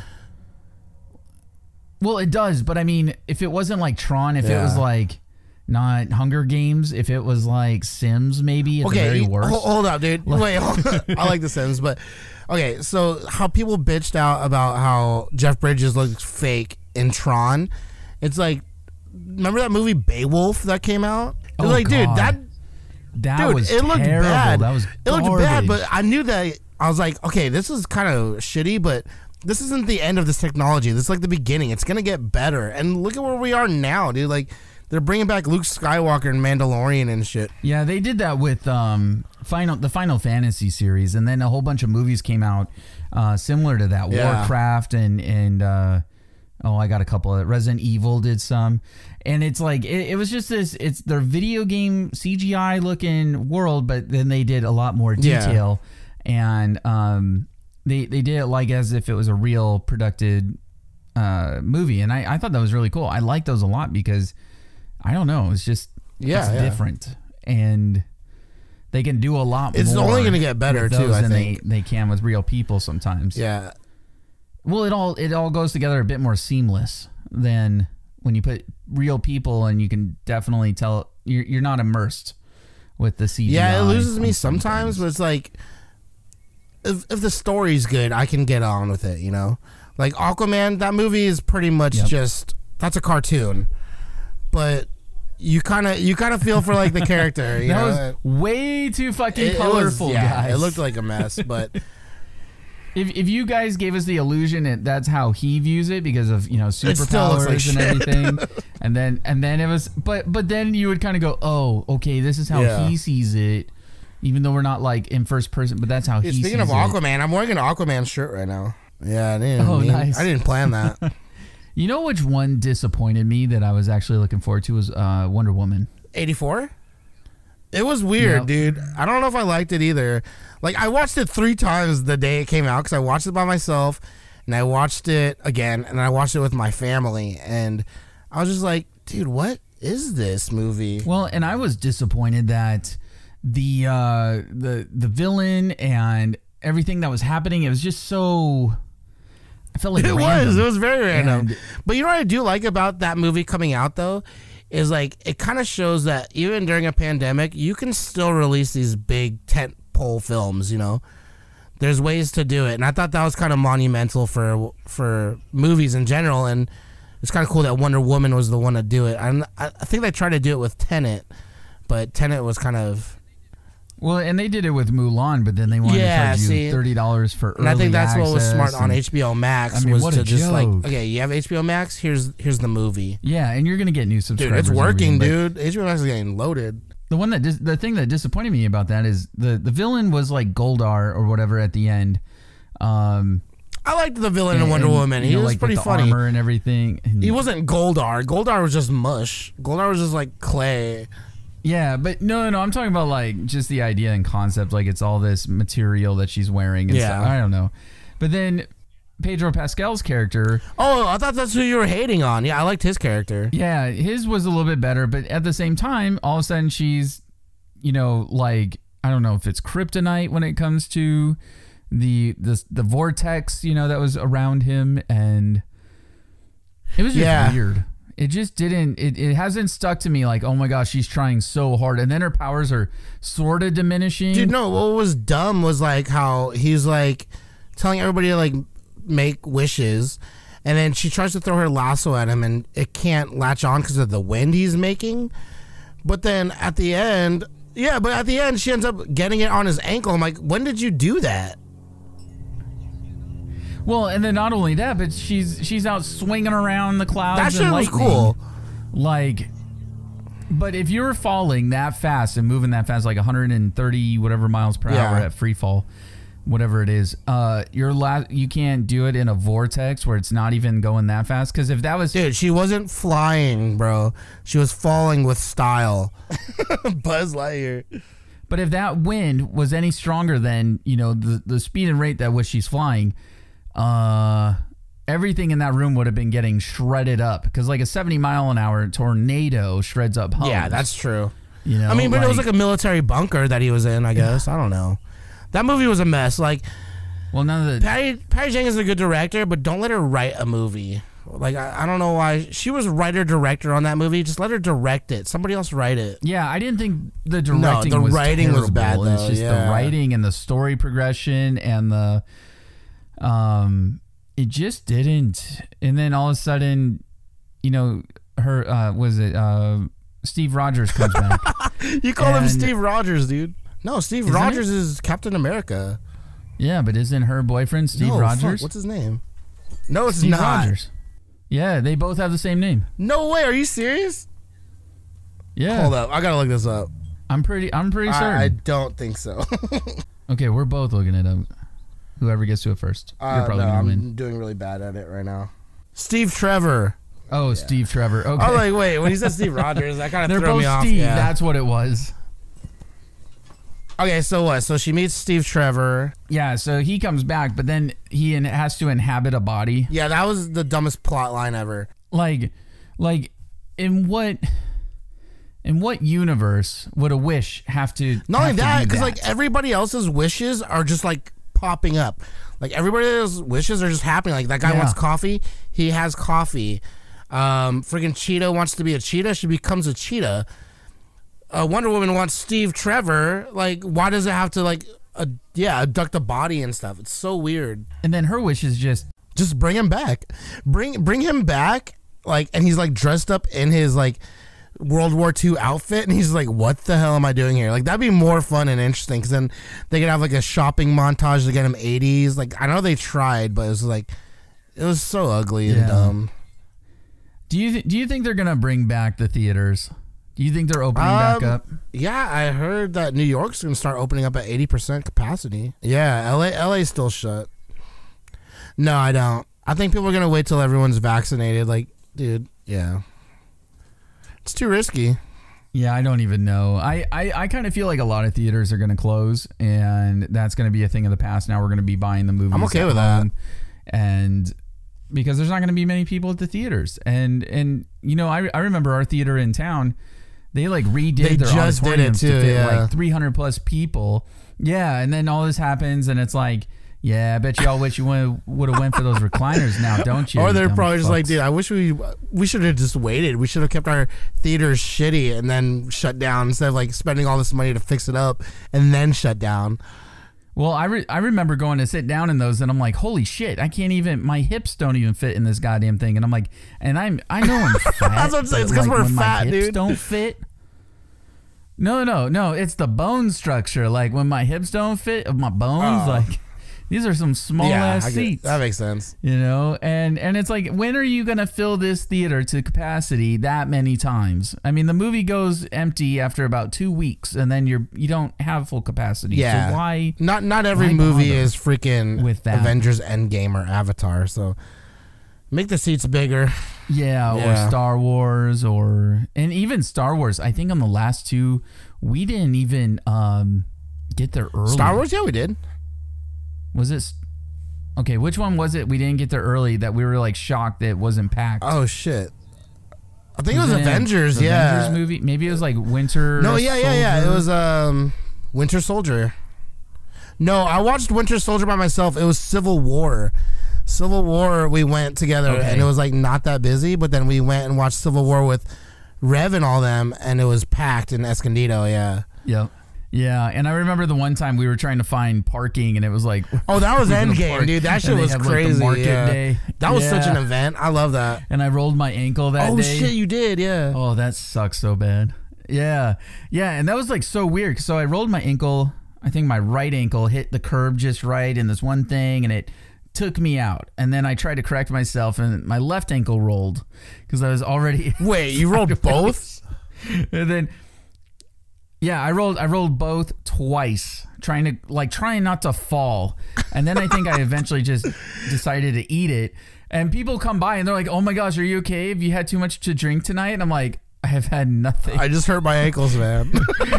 [SPEAKER 1] Well, it does, but I mean, if it wasn't like Tron, if it was like not Hunger Games, if it was like Sims, maybe at the very worst.
[SPEAKER 2] Hold up, dude. Wait, I like the Sims, but okay. So how people bitched out about how Jeff Bridges looks fake in Tron? It's like, remember that movie Beowulf that came out? It was
[SPEAKER 1] dude,
[SPEAKER 2] that
[SPEAKER 1] was
[SPEAKER 2] it looked
[SPEAKER 1] terrible.
[SPEAKER 2] bad.
[SPEAKER 1] That was
[SPEAKER 2] it looked bad, but I knew that. I was like, okay, this is kind of shitty, but this isn't the end of this technology. This is like the beginning. It's gonna get better. And look at where we are now, dude. Like they're bringing back Luke Skywalker and Mandalorian and shit.
[SPEAKER 1] Yeah, they did that with the Final Fantasy series, and then a whole bunch of movies came out similar to that.
[SPEAKER 2] Yeah.
[SPEAKER 1] Warcraft and I got a couple of Resident Evil did some, and it's like it was just this. It's their video game CGI looking world, but then they did a lot more detail, and they did it like as if it was a real produced movie, and I thought that was really cool. I like those a lot because I don't know, it's just it's different, and they can do a lot.
[SPEAKER 2] It's
[SPEAKER 1] more
[SPEAKER 2] only going to get better too. I think
[SPEAKER 1] they can with real people sometimes.
[SPEAKER 2] Yeah.
[SPEAKER 1] Well, it all goes together a bit more seamless than when you put real people, and you can definitely tell you're not immersed with the CGI.
[SPEAKER 2] Yeah, it loses me sometimes, but it's like if the story's good, I can get on with it, you know? Like Aquaman, that movie is pretty much just that's a cartoon. But you kind of feel for like the character, you know?
[SPEAKER 1] That was way too fucking colorful, guys.
[SPEAKER 2] It looked like a mess, but
[SPEAKER 1] If you guys gave us the illusion that that's how he views it because of superpowers like and everything, and then it was, but then you would kind of go, oh, okay, this is how he sees it, even though we're not like in first person, but that's how he sees it.
[SPEAKER 2] Speaking of Aquaman, I'm wearing an Aquaman shirt right now. Yeah,
[SPEAKER 1] nice.
[SPEAKER 2] I didn't plan that.
[SPEAKER 1] You know which one disappointed me that I was actually looking forward to was Wonder Woman
[SPEAKER 2] 84. It was weird, dude. I don't know if I liked it either. Like, I watched it 3 times the day it came out because I watched it by myself, and I watched it again, and I watched it with my family, and I was just like, dude, what is this movie?
[SPEAKER 1] Well, and I was disappointed that the villain and everything that was happening, it was just so... I felt like
[SPEAKER 2] it was very random. But you know what I do like about that movie coming out, though? Is like it kind of shows that even during a pandemic, you can still release these big tentpole films. You know, there's ways to do it, and I thought that was kind of monumental for movies in general. And it's kind of cool that Wonder Woman was the one to do it. I think they tried to do it with Tenet, but Tenet was kind of
[SPEAKER 1] well, and they did it with Mulan, but then they wanted to charge you $30 for early
[SPEAKER 2] and I think that's what was smart
[SPEAKER 1] access
[SPEAKER 2] on HBO Max.
[SPEAKER 1] I mean,
[SPEAKER 2] was
[SPEAKER 1] what
[SPEAKER 2] to
[SPEAKER 1] a
[SPEAKER 2] just
[SPEAKER 1] joke.
[SPEAKER 2] like, okay, you have HBO Max. Here's the movie.
[SPEAKER 1] Yeah, and you're gonna get new
[SPEAKER 2] Dude,
[SPEAKER 1] subscribers.
[SPEAKER 2] it's working,
[SPEAKER 1] and everything,
[SPEAKER 2] dude. HBO Max is getting loaded.
[SPEAKER 1] The thing that disappointed me about that is the villain was like Goldar or whatever at the end.
[SPEAKER 2] I liked the villain in Wonder Woman. He was
[SPEAKER 1] like
[SPEAKER 2] pretty
[SPEAKER 1] with the
[SPEAKER 2] funny.
[SPEAKER 1] armor and everything. And
[SPEAKER 2] he wasn't Goldar. Goldar was just mush. Goldar was just like clay.
[SPEAKER 1] yeah, but no, I'm talking about like just the idea and concept. Like it's all this material that she's wearing. And stuff. I don't know. But then Pedro Pascal's character.
[SPEAKER 2] Oh, I thought that's who you were hating on. Yeah, I liked his character.
[SPEAKER 1] Yeah, his was a little bit better, but at the same time, all of a sudden she's, like I don't know if it's kryptonite when it comes to the vortex, that was around him, and it was just weird. It just didn't. It hasn't stuck to me. Like, oh my gosh, she's trying so hard, and then her powers are sort of diminishing.
[SPEAKER 2] Dude, no. What was dumb was like how he's like telling everybody to like make wishes, and then she tries to throw her lasso at him, and it can't latch on because of the wind he's making. But then at the end, she ends up getting it on his ankle. I'm like, when did you do that?
[SPEAKER 1] Well, and then not only that, but she's out swinging around the clouds.
[SPEAKER 2] That shit
[SPEAKER 1] and
[SPEAKER 2] was
[SPEAKER 1] lightning.
[SPEAKER 2] cool.
[SPEAKER 1] Like, but if you're falling that fast and moving that fast, like 130 whatever miles per hour at free fall, whatever it is, you can't do it in a vortex where it's not even going that fast. Because if that was,
[SPEAKER 2] dude, she wasn't flying, bro. She was falling with style. Buzz Lightyear.
[SPEAKER 1] But if that wind was any stronger than the speed and rate at which she's flying, everything in that room would have been getting shredded up because like a 70-mile-an-hour tornado shreds up homes.
[SPEAKER 2] Yeah, that's true. I mean, but it was like a military bunker that he was in, I guess. I don't know. That movie was a mess. Like,
[SPEAKER 1] well, none of the
[SPEAKER 2] Patty Jenkins is a good director, but don't let her write a movie. Like, I don't know why she was writer director on that movie. Just let her direct it. Somebody else write it.
[SPEAKER 1] Yeah, I didn't think the directing was
[SPEAKER 2] writing
[SPEAKER 1] terrible.
[SPEAKER 2] was bad though.
[SPEAKER 1] It's just the writing and the story progression and the it just didn't. And then all of a sudden, Steve Rogers comes back.
[SPEAKER 2] You call him Steve Rogers, dude. No, Steve Rogers is Captain America.
[SPEAKER 1] Yeah, but isn't her boyfriend Steve Rogers?
[SPEAKER 2] Fuck, what's his name? No, it's
[SPEAKER 1] Steve
[SPEAKER 2] not.
[SPEAKER 1] Rogers. Yeah, they both have the same name.
[SPEAKER 2] No way. Are you serious?
[SPEAKER 1] Yeah.
[SPEAKER 2] Hold up. I gotta look this up.
[SPEAKER 1] I'm pretty certain.
[SPEAKER 2] I don't think so.
[SPEAKER 1] Okay, we're both looking it up. Whoever gets to it first. You're probably gonna win.
[SPEAKER 2] I'm doing really bad at it right now. Steve Trevor.
[SPEAKER 1] Oh, yeah. Steve Trevor. Okay.
[SPEAKER 2] I was like, wait, when he said Steve Rogers, that kind of threw me off.
[SPEAKER 1] Steve.
[SPEAKER 2] Yeah.
[SPEAKER 1] That's what it was.
[SPEAKER 2] Okay, so what? So she meets Steve Trevor.
[SPEAKER 1] Yeah, so he comes back, but then he has to inhabit a body.
[SPEAKER 2] Yeah, that was the dumbest plot line ever.
[SPEAKER 1] Like in what universe would a wish have to?
[SPEAKER 2] Not only that, because
[SPEAKER 1] like
[SPEAKER 2] like everybody else's wishes are just like popping up. Like everybody else's wishes are just happening. Like that guy wants coffee, he has coffee. Freaking Cheetah wants to be a cheetah, she becomes a cheetah. Wonder Woman wants Steve Trevor. Like, why does it have to like, abduct a body and stuff? It's so weird.
[SPEAKER 1] And then her wish is just
[SPEAKER 2] bring him back, bring him back. Like, and he's like dressed up in his like World War II outfit, and he's like, what the hell am I doing here? Like, that'd be more fun and interesting, because then they could have like a shopping montage to get him 80s. Like, I know they tried, but it was like, it was so ugly and dumb.
[SPEAKER 1] Do you think they're gonna bring back the theaters? Do you think they're opening back up?
[SPEAKER 2] Yeah, I heard that New York's gonna start opening up at 80% capacity. Yeah, LA's still shut. No, I don't. I think people are gonna wait till everyone's vaccinated. Like, dude, yeah. It's too risky.
[SPEAKER 1] Yeah, I don't even know. I kind of feel like a lot of theaters are going to close, and that's going to be a thing of the past. Now we're going to be buying the movies.
[SPEAKER 2] I'm okay with that.
[SPEAKER 1] And because there's not going to be many people at the theaters. And you know, I remember our theater in town, they like redid their auditoriums to fit like 300 plus people. Yeah, and then all this happens, and it's like, yeah, I bet you all wish you would have went for those recliners now, don't you?
[SPEAKER 2] Or they're probably just like, dude, I wish we should have just waited. We should have kept our theaters shitty and then shut down instead of like spending all this money to fix it up and then shut down.
[SPEAKER 1] Well, I remember going to sit down in those, and I'm like, holy shit, I can't even, my hips don't even fit in this goddamn thing. And I'm like, and I know I'm fat.
[SPEAKER 2] That's what I'm saying. It's because we're fat,
[SPEAKER 1] my hips
[SPEAKER 2] dude.
[SPEAKER 1] Don't fit. No, it's the bone structure. Like when my hips don't fit of my bones, like. These are some small ass seats.
[SPEAKER 2] That makes sense.
[SPEAKER 1] You know, and it's like, when are you gonna fill this theater to capacity that many times? I mean, the movie goes empty after about 2 weeks, and then you don't have full capacity.
[SPEAKER 2] Yeah.
[SPEAKER 1] So why?
[SPEAKER 2] Not every movie is freaking
[SPEAKER 1] with that?
[SPEAKER 2] Avengers Endgame or Avatar. So make the seats bigger.
[SPEAKER 1] Yeah, or Star Wars, and even Star Wars. I think on the last two, we didn't even get there early.
[SPEAKER 2] Star Wars, yeah, we did.
[SPEAKER 1] Was it? Okay, which one was it? We didn't get there early that we were like shocked that it wasn't packed.
[SPEAKER 2] Oh shit! I think it was Avengers.
[SPEAKER 1] Avengers movie. Maybe it was like Winter.
[SPEAKER 2] No, yeah. It was Winter Soldier. No, I watched Winter Soldier by myself. It was Civil War. Civil War, we went together, and it was like not that busy. But then we went and watched Civil War with Rev and all them, and it was packed in Escondido. Yeah.
[SPEAKER 1] Yep. Yeah, and I remember the one time we were trying to find parking, and it was like,
[SPEAKER 2] oh, that was Endgame, dude. That shit was crazy.
[SPEAKER 1] Like, market day.
[SPEAKER 2] That was such an event. I love that.
[SPEAKER 1] And I rolled my ankle that day.
[SPEAKER 2] Oh shit, you did, yeah.
[SPEAKER 1] Oh, that sucks so bad. Yeah, and that was like so weird. So I rolled my ankle. I think my right ankle hit the curb just right in this one thing, and it took me out. And then I tried to correct myself, and my left ankle rolled because I was already.
[SPEAKER 2] Wait, you rolled both?
[SPEAKER 1] And then. Yeah, I rolled both twice, trying not to fall. And then I think I eventually just decided to eat it. And people come by and they're like, "Oh my gosh, are you okay? Have you had too much to drink tonight?" And I'm like, "I have had nothing.
[SPEAKER 2] I just hurt my ankles, man."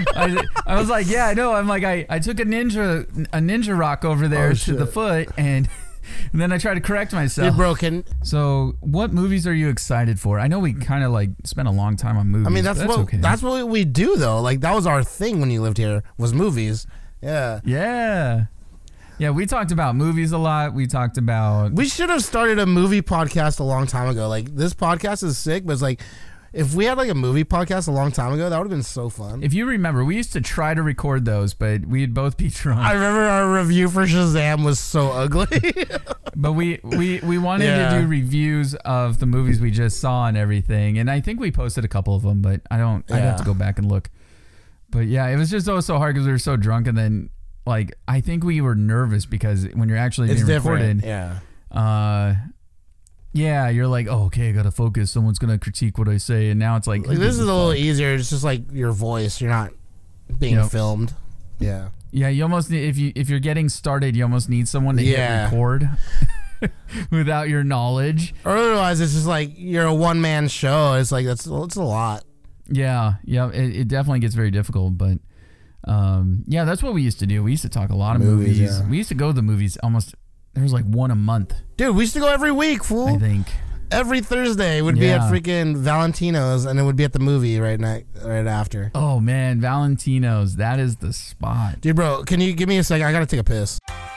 [SPEAKER 1] I was like, "Yeah, I know." I'm like, I took a ninja rock over there to the foot, and then I tried to correct myself.
[SPEAKER 2] You're broken.
[SPEAKER 1] So, what movies are you excited for? I know we kind of like spent a long time on movies.
[SPEAKER 2] I mean, that's what we do though. Like that was our thing when you lived here, was movies. Yeah.
[SPEAKER 1] Yeah, we talked about movies a lot. We talked about.
[SPEAKER 2] We should have started a movie podcast a long time ago. Like this podcast is sick, but it's like, if we had like a movie podcast a long time ago, that would have been so fun.
[SPEAKER 1] If you remember, we used to try to record those, but we'd both be drunk.
[SPEAKER 2] I remember our review for Shazam was so ugly.
[SPEAKER 1] But we wanted to do reviews of the movies we just saw and everything, and I think we posted a couple of them, but I'd have to go back and look. But yeah, it was just so hard because we were so drunk, and then like I think we were nervous because when you're actually being recorded, yeah, you're like, oh, okay, I gotta focus. Someone's gonna critique what I say, and now it's like
[SPEAKER 2] this is a little easier. It's just like your voice. You're not being filmed. Yeah.
[SPEAKER 1] Yeah, you almost need, if you're getting started, you almost need someone to hit record without your knowledge.
[SPEAKER 2] Or otherwise, it's just like you're a one man show. It's like it's a lot.
[SPEAKER 1] Yeah, it definitely gets very difficult. But Yeah, that's what we used to do. We used to talk a lot of movies.
[SPEAKER 2] Yeah.
[SPEAKER 1] We used to go to the movies almost. There was like one a month.
[SPEAKER 2] Dude, we used to go every week, fool.
[SPEAKER 1] I think.
[SPEAKER 2] Every Thursday would be at freaking Valentino's, and it would be at the movie right after.
[SPEAKER 1] Oh man, Valentino's, that is the spot.
[SPEAKER 2] Dude, bro, can you give me a second? I gotta take a piss.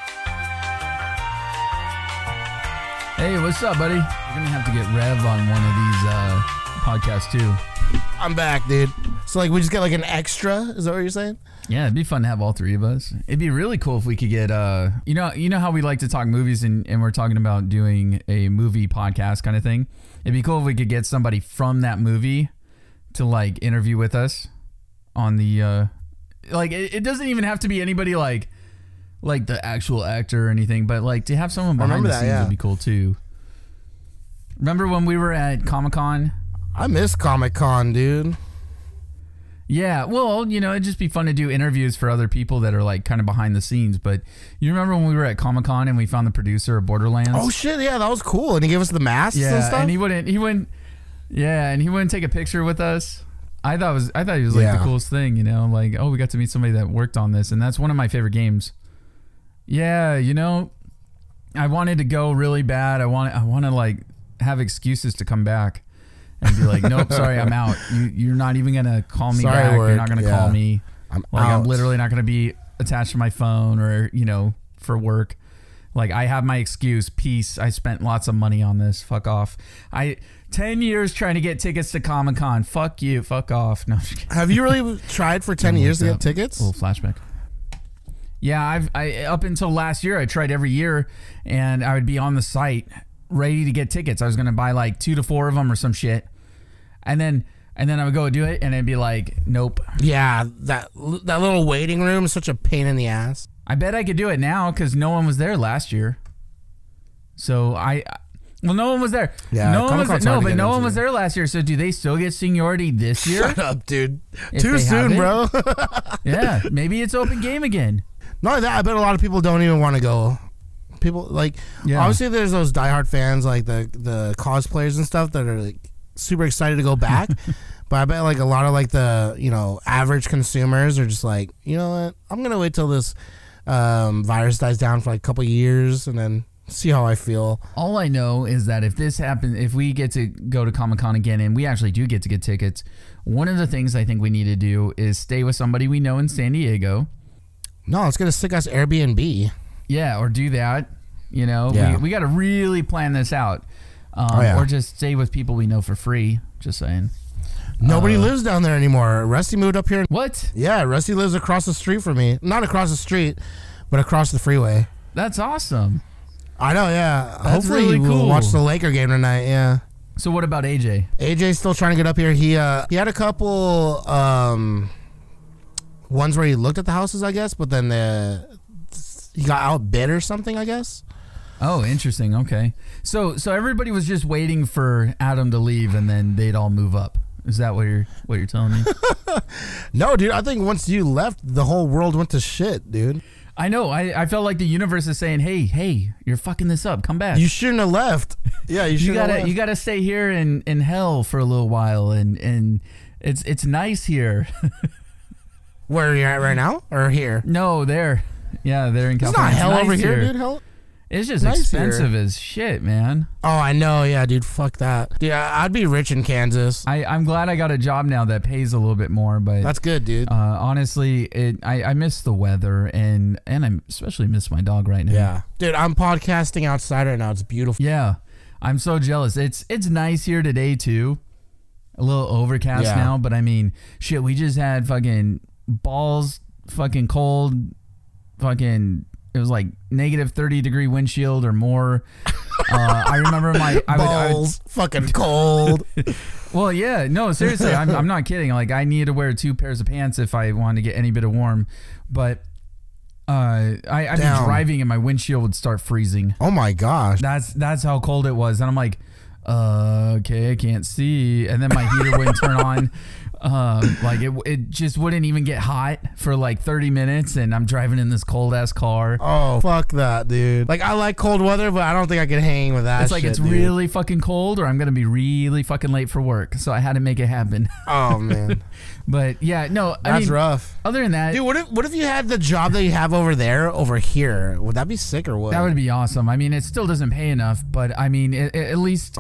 [SPEAKER 1] Hey, what's up, buddy? We're gonna have to get Rev on one of these podcasts too.
[SPEAKER 2] I'm back, dude. So like, we just get like an extra? Is that what you're saying?
[SPEAKER 1] Yeah, it'd be fun to have all three of us. It'd be really cool if we could get you know how we like to talk movies and we're talking about doing a movie podcast kind of thing. It'd be cool if we could get somebody from that movie to like interview with us on the like it doesn't even have to be anybody like the actual actor or anything, but like to have someone behind the scenes would be cool too. Remember when we were at Comic-Con?
[SPEAKER 2] I miss Comic-Con, dude.
[SPEAKER 1] Yeah, well, you know, it'd just be fun to do interviews for other people that are like kind of behind the scenes. But you remember when we were at Comic-Con and we found the producer of Borderlands?
[SPEAKER 2] Oh shit, yeah, that was cool. And he gave us the masks and stuff.
[SPEAKER 1] And he wouldn't take a picture with us. I thought he was like the coolest thing, you know, like, oh, we got to meet somebody that worked on this, and that's one of my favorite games. Yeah, you know, I wanted to go really bad. I want to like have excuses to come back. And be like, nope, sorry, I'm out. You're not even gonna call me back. You're not gonna call me. I'm literally not gonna be attached to my phone or for work. Like I have my excuse. Peace. I spent lots of money on this. Fuck off. 10 years trying to get tickets to Comic-Con. Fuck you. Fuck off. No.
[SPEAKER 2] Have you really tried for 10 years to get tickets?
[SPEAKER 1] A little flashback. Yeah, I up until last year I tried every year, and I would be on the site ready to get tickets. I was gonna buy like 2 to 4 of them or some shit, and then I would go do it, and it'd be like, nope.
[SPEAKER 2] Yeah, that little waiting room is such a pain in the ass.
[SPEAKER 1] I bet I could do it now because no one was there last year. So no one was there. Yeah, no one was there last year. So do they still get seniority this year?
[SPEAKER 2] Shut up, dude. Too soon, bro.
[SPEAKER 1] Yeah, maybe it's open game again.
[SPEAKER 2] Not that, I bet a lot of people don't even want to go. People like obviously there's those diehard fans like the cosplayers and stuff that are like super excited to go back. But I bet like a lot of like the average consumers are just like, you know what, I'm gonna wait till this virus dies down for like a couple of years and then see how I feel.
[SPEAKER 1] All I know is that if this happens, if we get to go to Comic-Con again and we actually do get to get tickets, one of the things I think we need to do is stay with somebody we know in San Diego.
[SPEAKER 2] No, let's get a sick ass Airbnb. Yeah,
[SPEAKER 1] or do that. We got to really plan this out. Or just stay with people we know for free. Just saying.
[SPEAKER 2] Nobody lives down there anymore. Rusty moved up here.
[SPEAKER 1] What?
[SPEAKER 2] Yeah, Rusty lives across the street from me. Not across the street, but across the freeway.
[SPEAKER 1] That's awesome.
[SPEAKER 2] I know, yeah.
[SPEAKER 1] That's
[SPEAKER 2] Hopefully
[SPEAKER 1] really cool.
[SPEAKER 2] We'll watch the Laker game tonight, yeah.
[SPEAKER 1] So what about AJ?
[SPEAKER 2] AJ's still trying to get up here. He had a couple ones where he looked at the houses, I guess, but then he got outbid or something, I guess.
[SPEAKER 1] Oh, interesting. Okay. So everybody was just waiting for Adam to leave and then they'd all move up. Is that what you're telling me?
[SPEAKER 2] No, dude. I think once you left, the whole world went to shit, dude.
[SPEAKER 1] I know. I felt like the universe is saying, hey, you're fucking this up. Come back.
[SPEAKER 2] You shouldn't have left. Yeah, you shouldn't have left.
[SPEAKER 1] You gotta stay here in hell for a little while, and it's nice here.
[SPEAKER 2] Where you're at right now, or here?
[SPEAKER 1] No, there. Yeah, they're in California.
[SPEAKER 2] It's not hell over here, dude. Hell.
[SPEAKER 1] It's just nice expensive here. As shit, man.
[SPEAKER 2] Oh, I know. Yeah, dude. Fuck that. Yeah, I'd be rich in Kansas.
[SPEAKER 1] I'm glad I got a job now that pays a little bit more, but
[SPEAKER 2] that's good, dude.
[SPEAKER 1] Honestly, I miss the weather and I especially miss my dog right now.
[SPEAKER 2] Yeah, dude. I'm podcasting outside right now. It's beautiful.
[SPEAKER 1] Yeah, I'm so jealous. It's nice here today too. A little overcast now, but I mean, shit. We just had fucking balls, fucking cold, fucking. It was like negative 30-degree windshield or more. I remember I would
[SPEAKER 2] fucking cold.
[SPEAKER 1] Well, yeah, no, seriously, I'm not kidding. Like I needed to wear 2 pairs of pants if I wanted to get any bit of warm. But I'd be driving and my windshield would start freezing.
[SPEAKER 2] Oh my gosh,
[SPEAKER 1] that's how cold it was. And I'm like, okay, I can't see. And then my heater wouldn't turn on. Like it just wouldn't even get hot for like 30 minutes, and I'm driving in this cold ass car.
[SPEAKER 2] Oh, fuck that, dude. Like, I like cold weather, but I don't think I can hang with that.
[SPEAKER 1] It's like
[SPEAKER 2] shit,
[SPEAKER 1] it's
[SPEAKER 2] dude.
[SPEAKER 1] really fucking cold, or I'm gonna be really fucking late for work. So I had to make it happen.
[SPEAKER 2] Oh man,
[SPEAKER 1] But yeah, no, I
[SPEAKER 2] that's
[SPEAKER 1] mean,
[SPEAKER 2] rough.
[SPEAKER 1] other than that,
[SPEAKER 2] Dude, what if you had the job that you have over there over here? Would that be sick or what?
[SPEAKER 1] that would be awesome. I mean, it still doesn't pay enough, but I mean, at least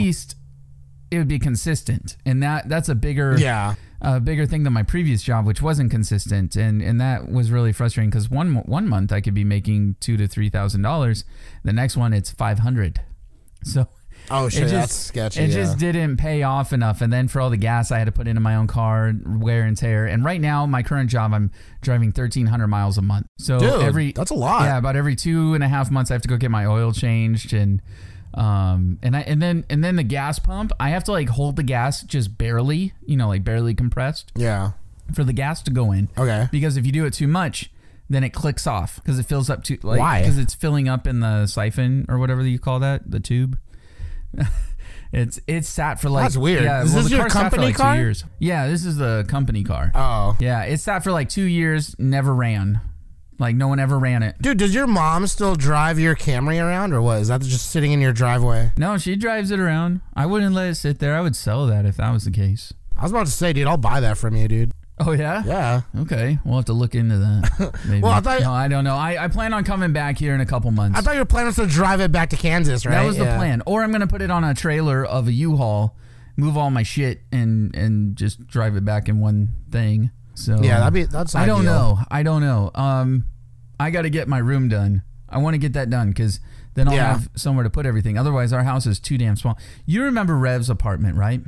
[SPEAKER 1] it would be consistent, and that's a bigger bigger thing than my previous job, which wasn't consistent, and that was really frustrating because one month I could be making $2,000 to $3,000, the next one it's $500, so.
[SPEAKER 2] Oh shit, that's sketchy.
[SPEAKER 1] It just didn't pay off enough, and then for all the gas I had to put into my own car, wear and tear. And right now, my current job, I'm driving 1,300 miles a month. So
[SPEAKER 2] dude, that's a lot.
[SPEAKER 1] Yeah, about every 2.5 months, I have to go get my oil changed, and then the gas pump, I have to like hold the gas just barely, like barely compressed.
[SPEAKER 2] Yeah.
[SPEAKER 1] For the gas to go in.
[SPEAKER 2] Okay.
[SPEAKER 1] Because if you do it too much, then it clicks off because it fills up too. Like,
[SPEAKER 2] why?
[SPEAKER 1] Because it's filling up in the siphon or whatever you call that, the tube. It's sat for like.
[SPEAKER 2] That's weird.
[SPEAKER 1] Yeah,
[SPEAKER 2] Is this
[SPEAKER 1] the
[SPEAKER 2] your
[SPEAKER 1] car sat for
[SPEAKER 2] company
[SPEAKER 1] like
[SPEAKER 2] car?
[SPEAKER 1] 2 years. Yeah, this is the company car.
[SPEAKER 2] Oh.
[SPEAKER 1] Yeah, it sat for like 2 years, never ran. Like no one ever ran it.
[SPEAKER 2] Dude, does your mom still drive your Camry around, or what? Is that just sitting in your driveway?
[SPEAKER 1] No, she drives it around. I wouldn't let it sit there. I would sell that if that was the case.
[SPEAKER 2] I was about to say, dude, I'll buy that from you, dude.
[SPEAKER 1] Oh yeah?
[SPEAKER 2] Yeah.
[SPEAKER 1] Okay, we'll have to look into that. Maybe.
[SPEAKER 2] Well, I
[SPEAKER 1] don't know. I plan on coming back here in a couple months.
[SPEAKER 2] I thought your plan was to drive it back to Kansas, right?
[SPEAKER 1] That was the plan. Or I'm gonna put it on a trailer of a U-Haul, move all my shit, and just drive it back in one thing. So
[SPEAKER 2] yeah, that's
[SPEAKER 1] I don't
[SPEAKER 2] ideal.
[SPEAKER 1] know. I don't know. I got to get my room done. I want to get that done because then I'll have somewhere to put everything. Otherwise, our house is too damn small. You remember Rev's apartment, right?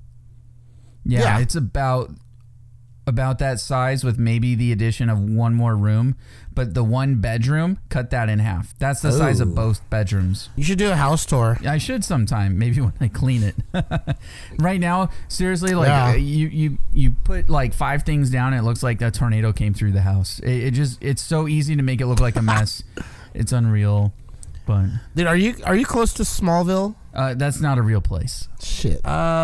[SPEAKER 1] Yeah. It's about that size with maybe the addition of one more room, but the one bedroom, cut that in half. That's the size of both bedrooms.
[SPEAKER 2] You should do a house tour.
[SPEAKER 1] I should sometime, maybe when I clean it. Right now, seriously, like you put like 5 things down, and it looks like a tornado came through the house. It's so easy to make it look like a mess. It's unreal. But
[SPEAKER 2] dude, are you close to Smallville?
[SPEAKER 1] That's not a real place.
[SPEAKER 2] Shit.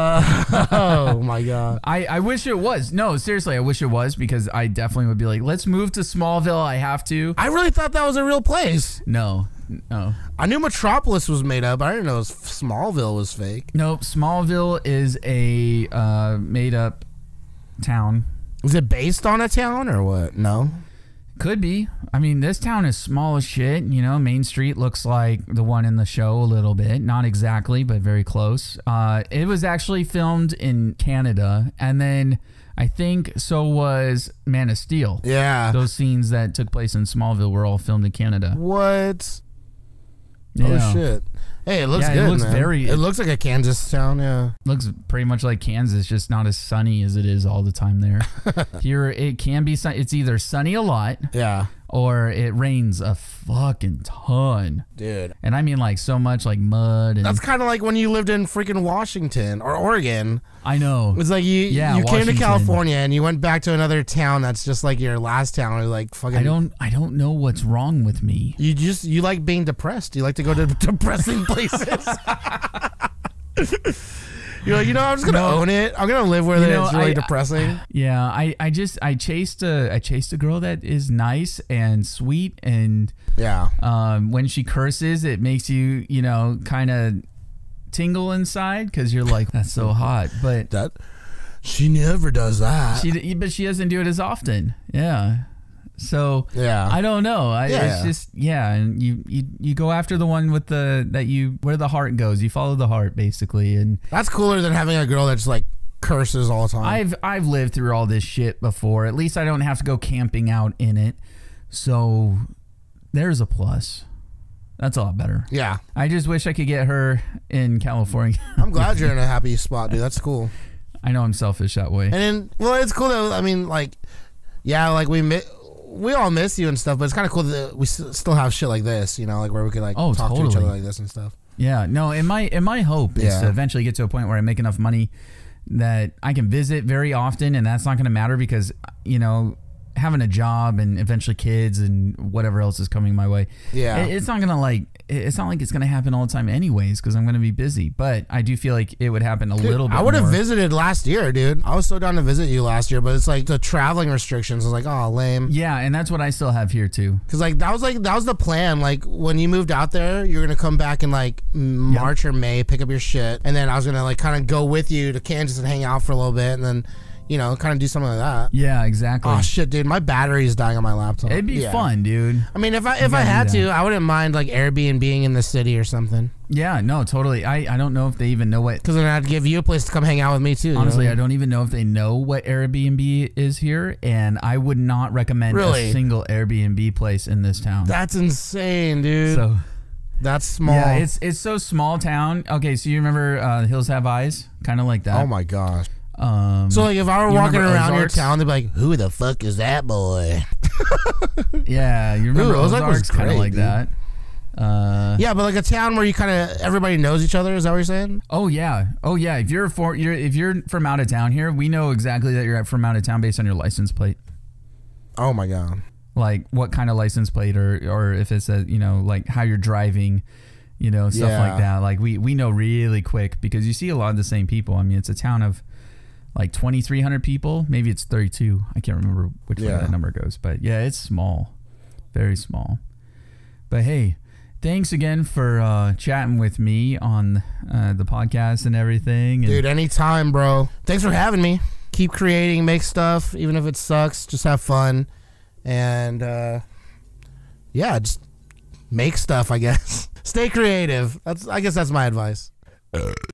[SPEAKER 2] Oh my god.
[SPEAKER 1] I wish it was. No, seriously, I wish it was because I definitely would be like, let's move to Smallville. I have to.
[SPEAKER 2] I really thought that was a real place.
[SPEAKER 1] No.
[SPEAKER 2] I knew Metropolis was made up. I didn't know Smallville was fake.
[SPEAKER 1] Nope. Smallville is a made up town.
[SPEAKER 2] Is it based on a town or what? No.
[SPEAKER 1] Could be. I mean, this town is small as shit. Main Street looks like the one in the show a little bit. Not exactly, but very close. It was actually filmed in Canada, and then I think so was Man of Steel.
[SPEAKER 2] Yeah.
[SPEAKER 1] Those scenes that took place in Smallville were all filmed in Canada.
[SPEAKER 2] What?
[SPEAKER 1] Yeah.
[SPEAKER 2] Oh shit. Hey, it looks good.
[SPEAKER 1] It looks
[SPEAKER 2] man. It looks like a Kansas town. Yeah.
[SPEAKER 1] Looks pretty much like Kansas, just not as sunny as it is all the time there. Here, it can be. It's either sunny a lot,
[SPEAKER 2] yeah,
[SPEAKER 1] or it rains a fucking ton,
[SPEAKER 2] dude.
[SPEAKER 1] And I mean like so much, like mud. And
[SPEAKER 2] that's kind of like when you lived in freaking Washington or Oregon.
[SPEAKER 1] I know.
[SPEAKER 2] It's like you came to
[SPEAKER 1] Washington.
[SPEAKER 2] California and you went back to another town that's just like your last town. Or like fucking.
[SPEAKER 1] I don't know what's wrong with me.
[SPEAKER 2] You like being depressed. You like to go to depressing places. You're like, I'm just gonna own it. I'm gonna live with it. It's really depressing.
[SPEAKER 1] Yeah, I chased a girl that is nice and sweet, and when she curses, it makes you kind of tingle inside because you're like, that's so hot. But
[SPEAKER 2] she never does that.
[SPEAKER 1] But she doesn't do it as often. Yeah. So I don't know. It's just and you go after the one with where the heart goes. You follow the heart basically, and
[SPEAKER 2] that's cooler than having a girl that's like curses all the time.
[SPEAKER 1] I've lived through all this shit before. At least I don't have to go camping out in it. So there's a plus. That's a lot better.
[SPEAKER 2] Yeah.
[SPEAKER 1] I just wish I could get her in California.
[SPEAKER 2] I'm glad you're in a happy spot, dude. That's cool.
[SPEAKER 1] I know I'm selfish that way.
[SPEAKER 2] And then, it's cool that like we all miss you and stuff, but it's kind of cool that we still have shit like this, like where we could like talk to each other like this and stuff.
[SPEAKER 1] Yeah, no, and my hope is to eventually get to a point where I make enough money that I can visit very often, and that's not going to matter because having a job and eventually kids and whatever else is coming my way.
[SPEAKER 2] Yeah.
[SPEAKER 1] It's not gonna it's not like it's gonna happen all the time anyways, because I'm gonna be busy. But I do feel like it would happen a little bit.
[SPEAKER 2] I would have
[SPEAKER 1] more.
[SPEAKER 2] visited last year, dude. I was so down to visit you last year, but it's like the traveling restrictions. I was like, oh, lame.
[SPEAKER 1] Yeah, and that's what I still have here too.
[SPEAKER 2] Cause that was the plan. Like when you moved out there, you're gonna come back in like March or May, pick up your shit, and then I was gonna like kind of go with you to Kansas and hang out for a little bit, and then kind of do something like that.
[SPEAKER 1] Yeah, exactly.
[SPEAKER 2] Oh shit, dude, my battery is dying on my laptop.
[SPEAKER 1] It'd be fun, dude.
[SPEAKER 2] I mean, if I had to, I wouldn't mind like Airbnb in the city or something.
[SPEAKER 1] Yeah, no, totally. I don't know if they even know what.
[SPEAKER 2] Because then I'd give you a place to come hang out with me too.
[SPEAKER 1] Honestly, I don't even know if they know what Airbnb is here, and I would not recommend a single Airbnb place in this town.
[SPEAKER 2] That's insane, dude.
[SPEAKER 1] So
[SPEAKER 2] that's small.
[SPEAKER 1] Yeah, it's so small town. Okay, so you remember Hills Have Eyes, kind of like that.
[SPEAKER 2] Oh my gosh. So like if I were walking around your town, they'd be like, "Who the fuck is that boy?"
[SPEAKER 1] Yeah, you remember Ozarks, kind of like that.
[SPEAKER 2] Yeah, but like a town where you kind of everybody knows each other. Is that what you're saying?
[SPEAKER 1] Oh yeah. If you're from out of town here, we know exactly that you're from out of town based on your license plate.
[SPEAKER 2] Oh my god.
[SPEAKER 1] Like what kind of license plate, or if it's like how you're driving, stuff like that. Like we know really quick because you see a lot of the same people. I mean, it's a town of like 2,300 people. Maybe it's 32. I can't remember which way that number goes. But yeah, it's small. Very small. But hey, thanks again for chatting with me on the podcast and everything.
[SPEAKER 2] Dude, anytime, bro. Thanks for having me. Keep creating, make stuff, even if it sucks. Just have fun. And just make stuff, I guess. Stay creative. I guess that's my advice.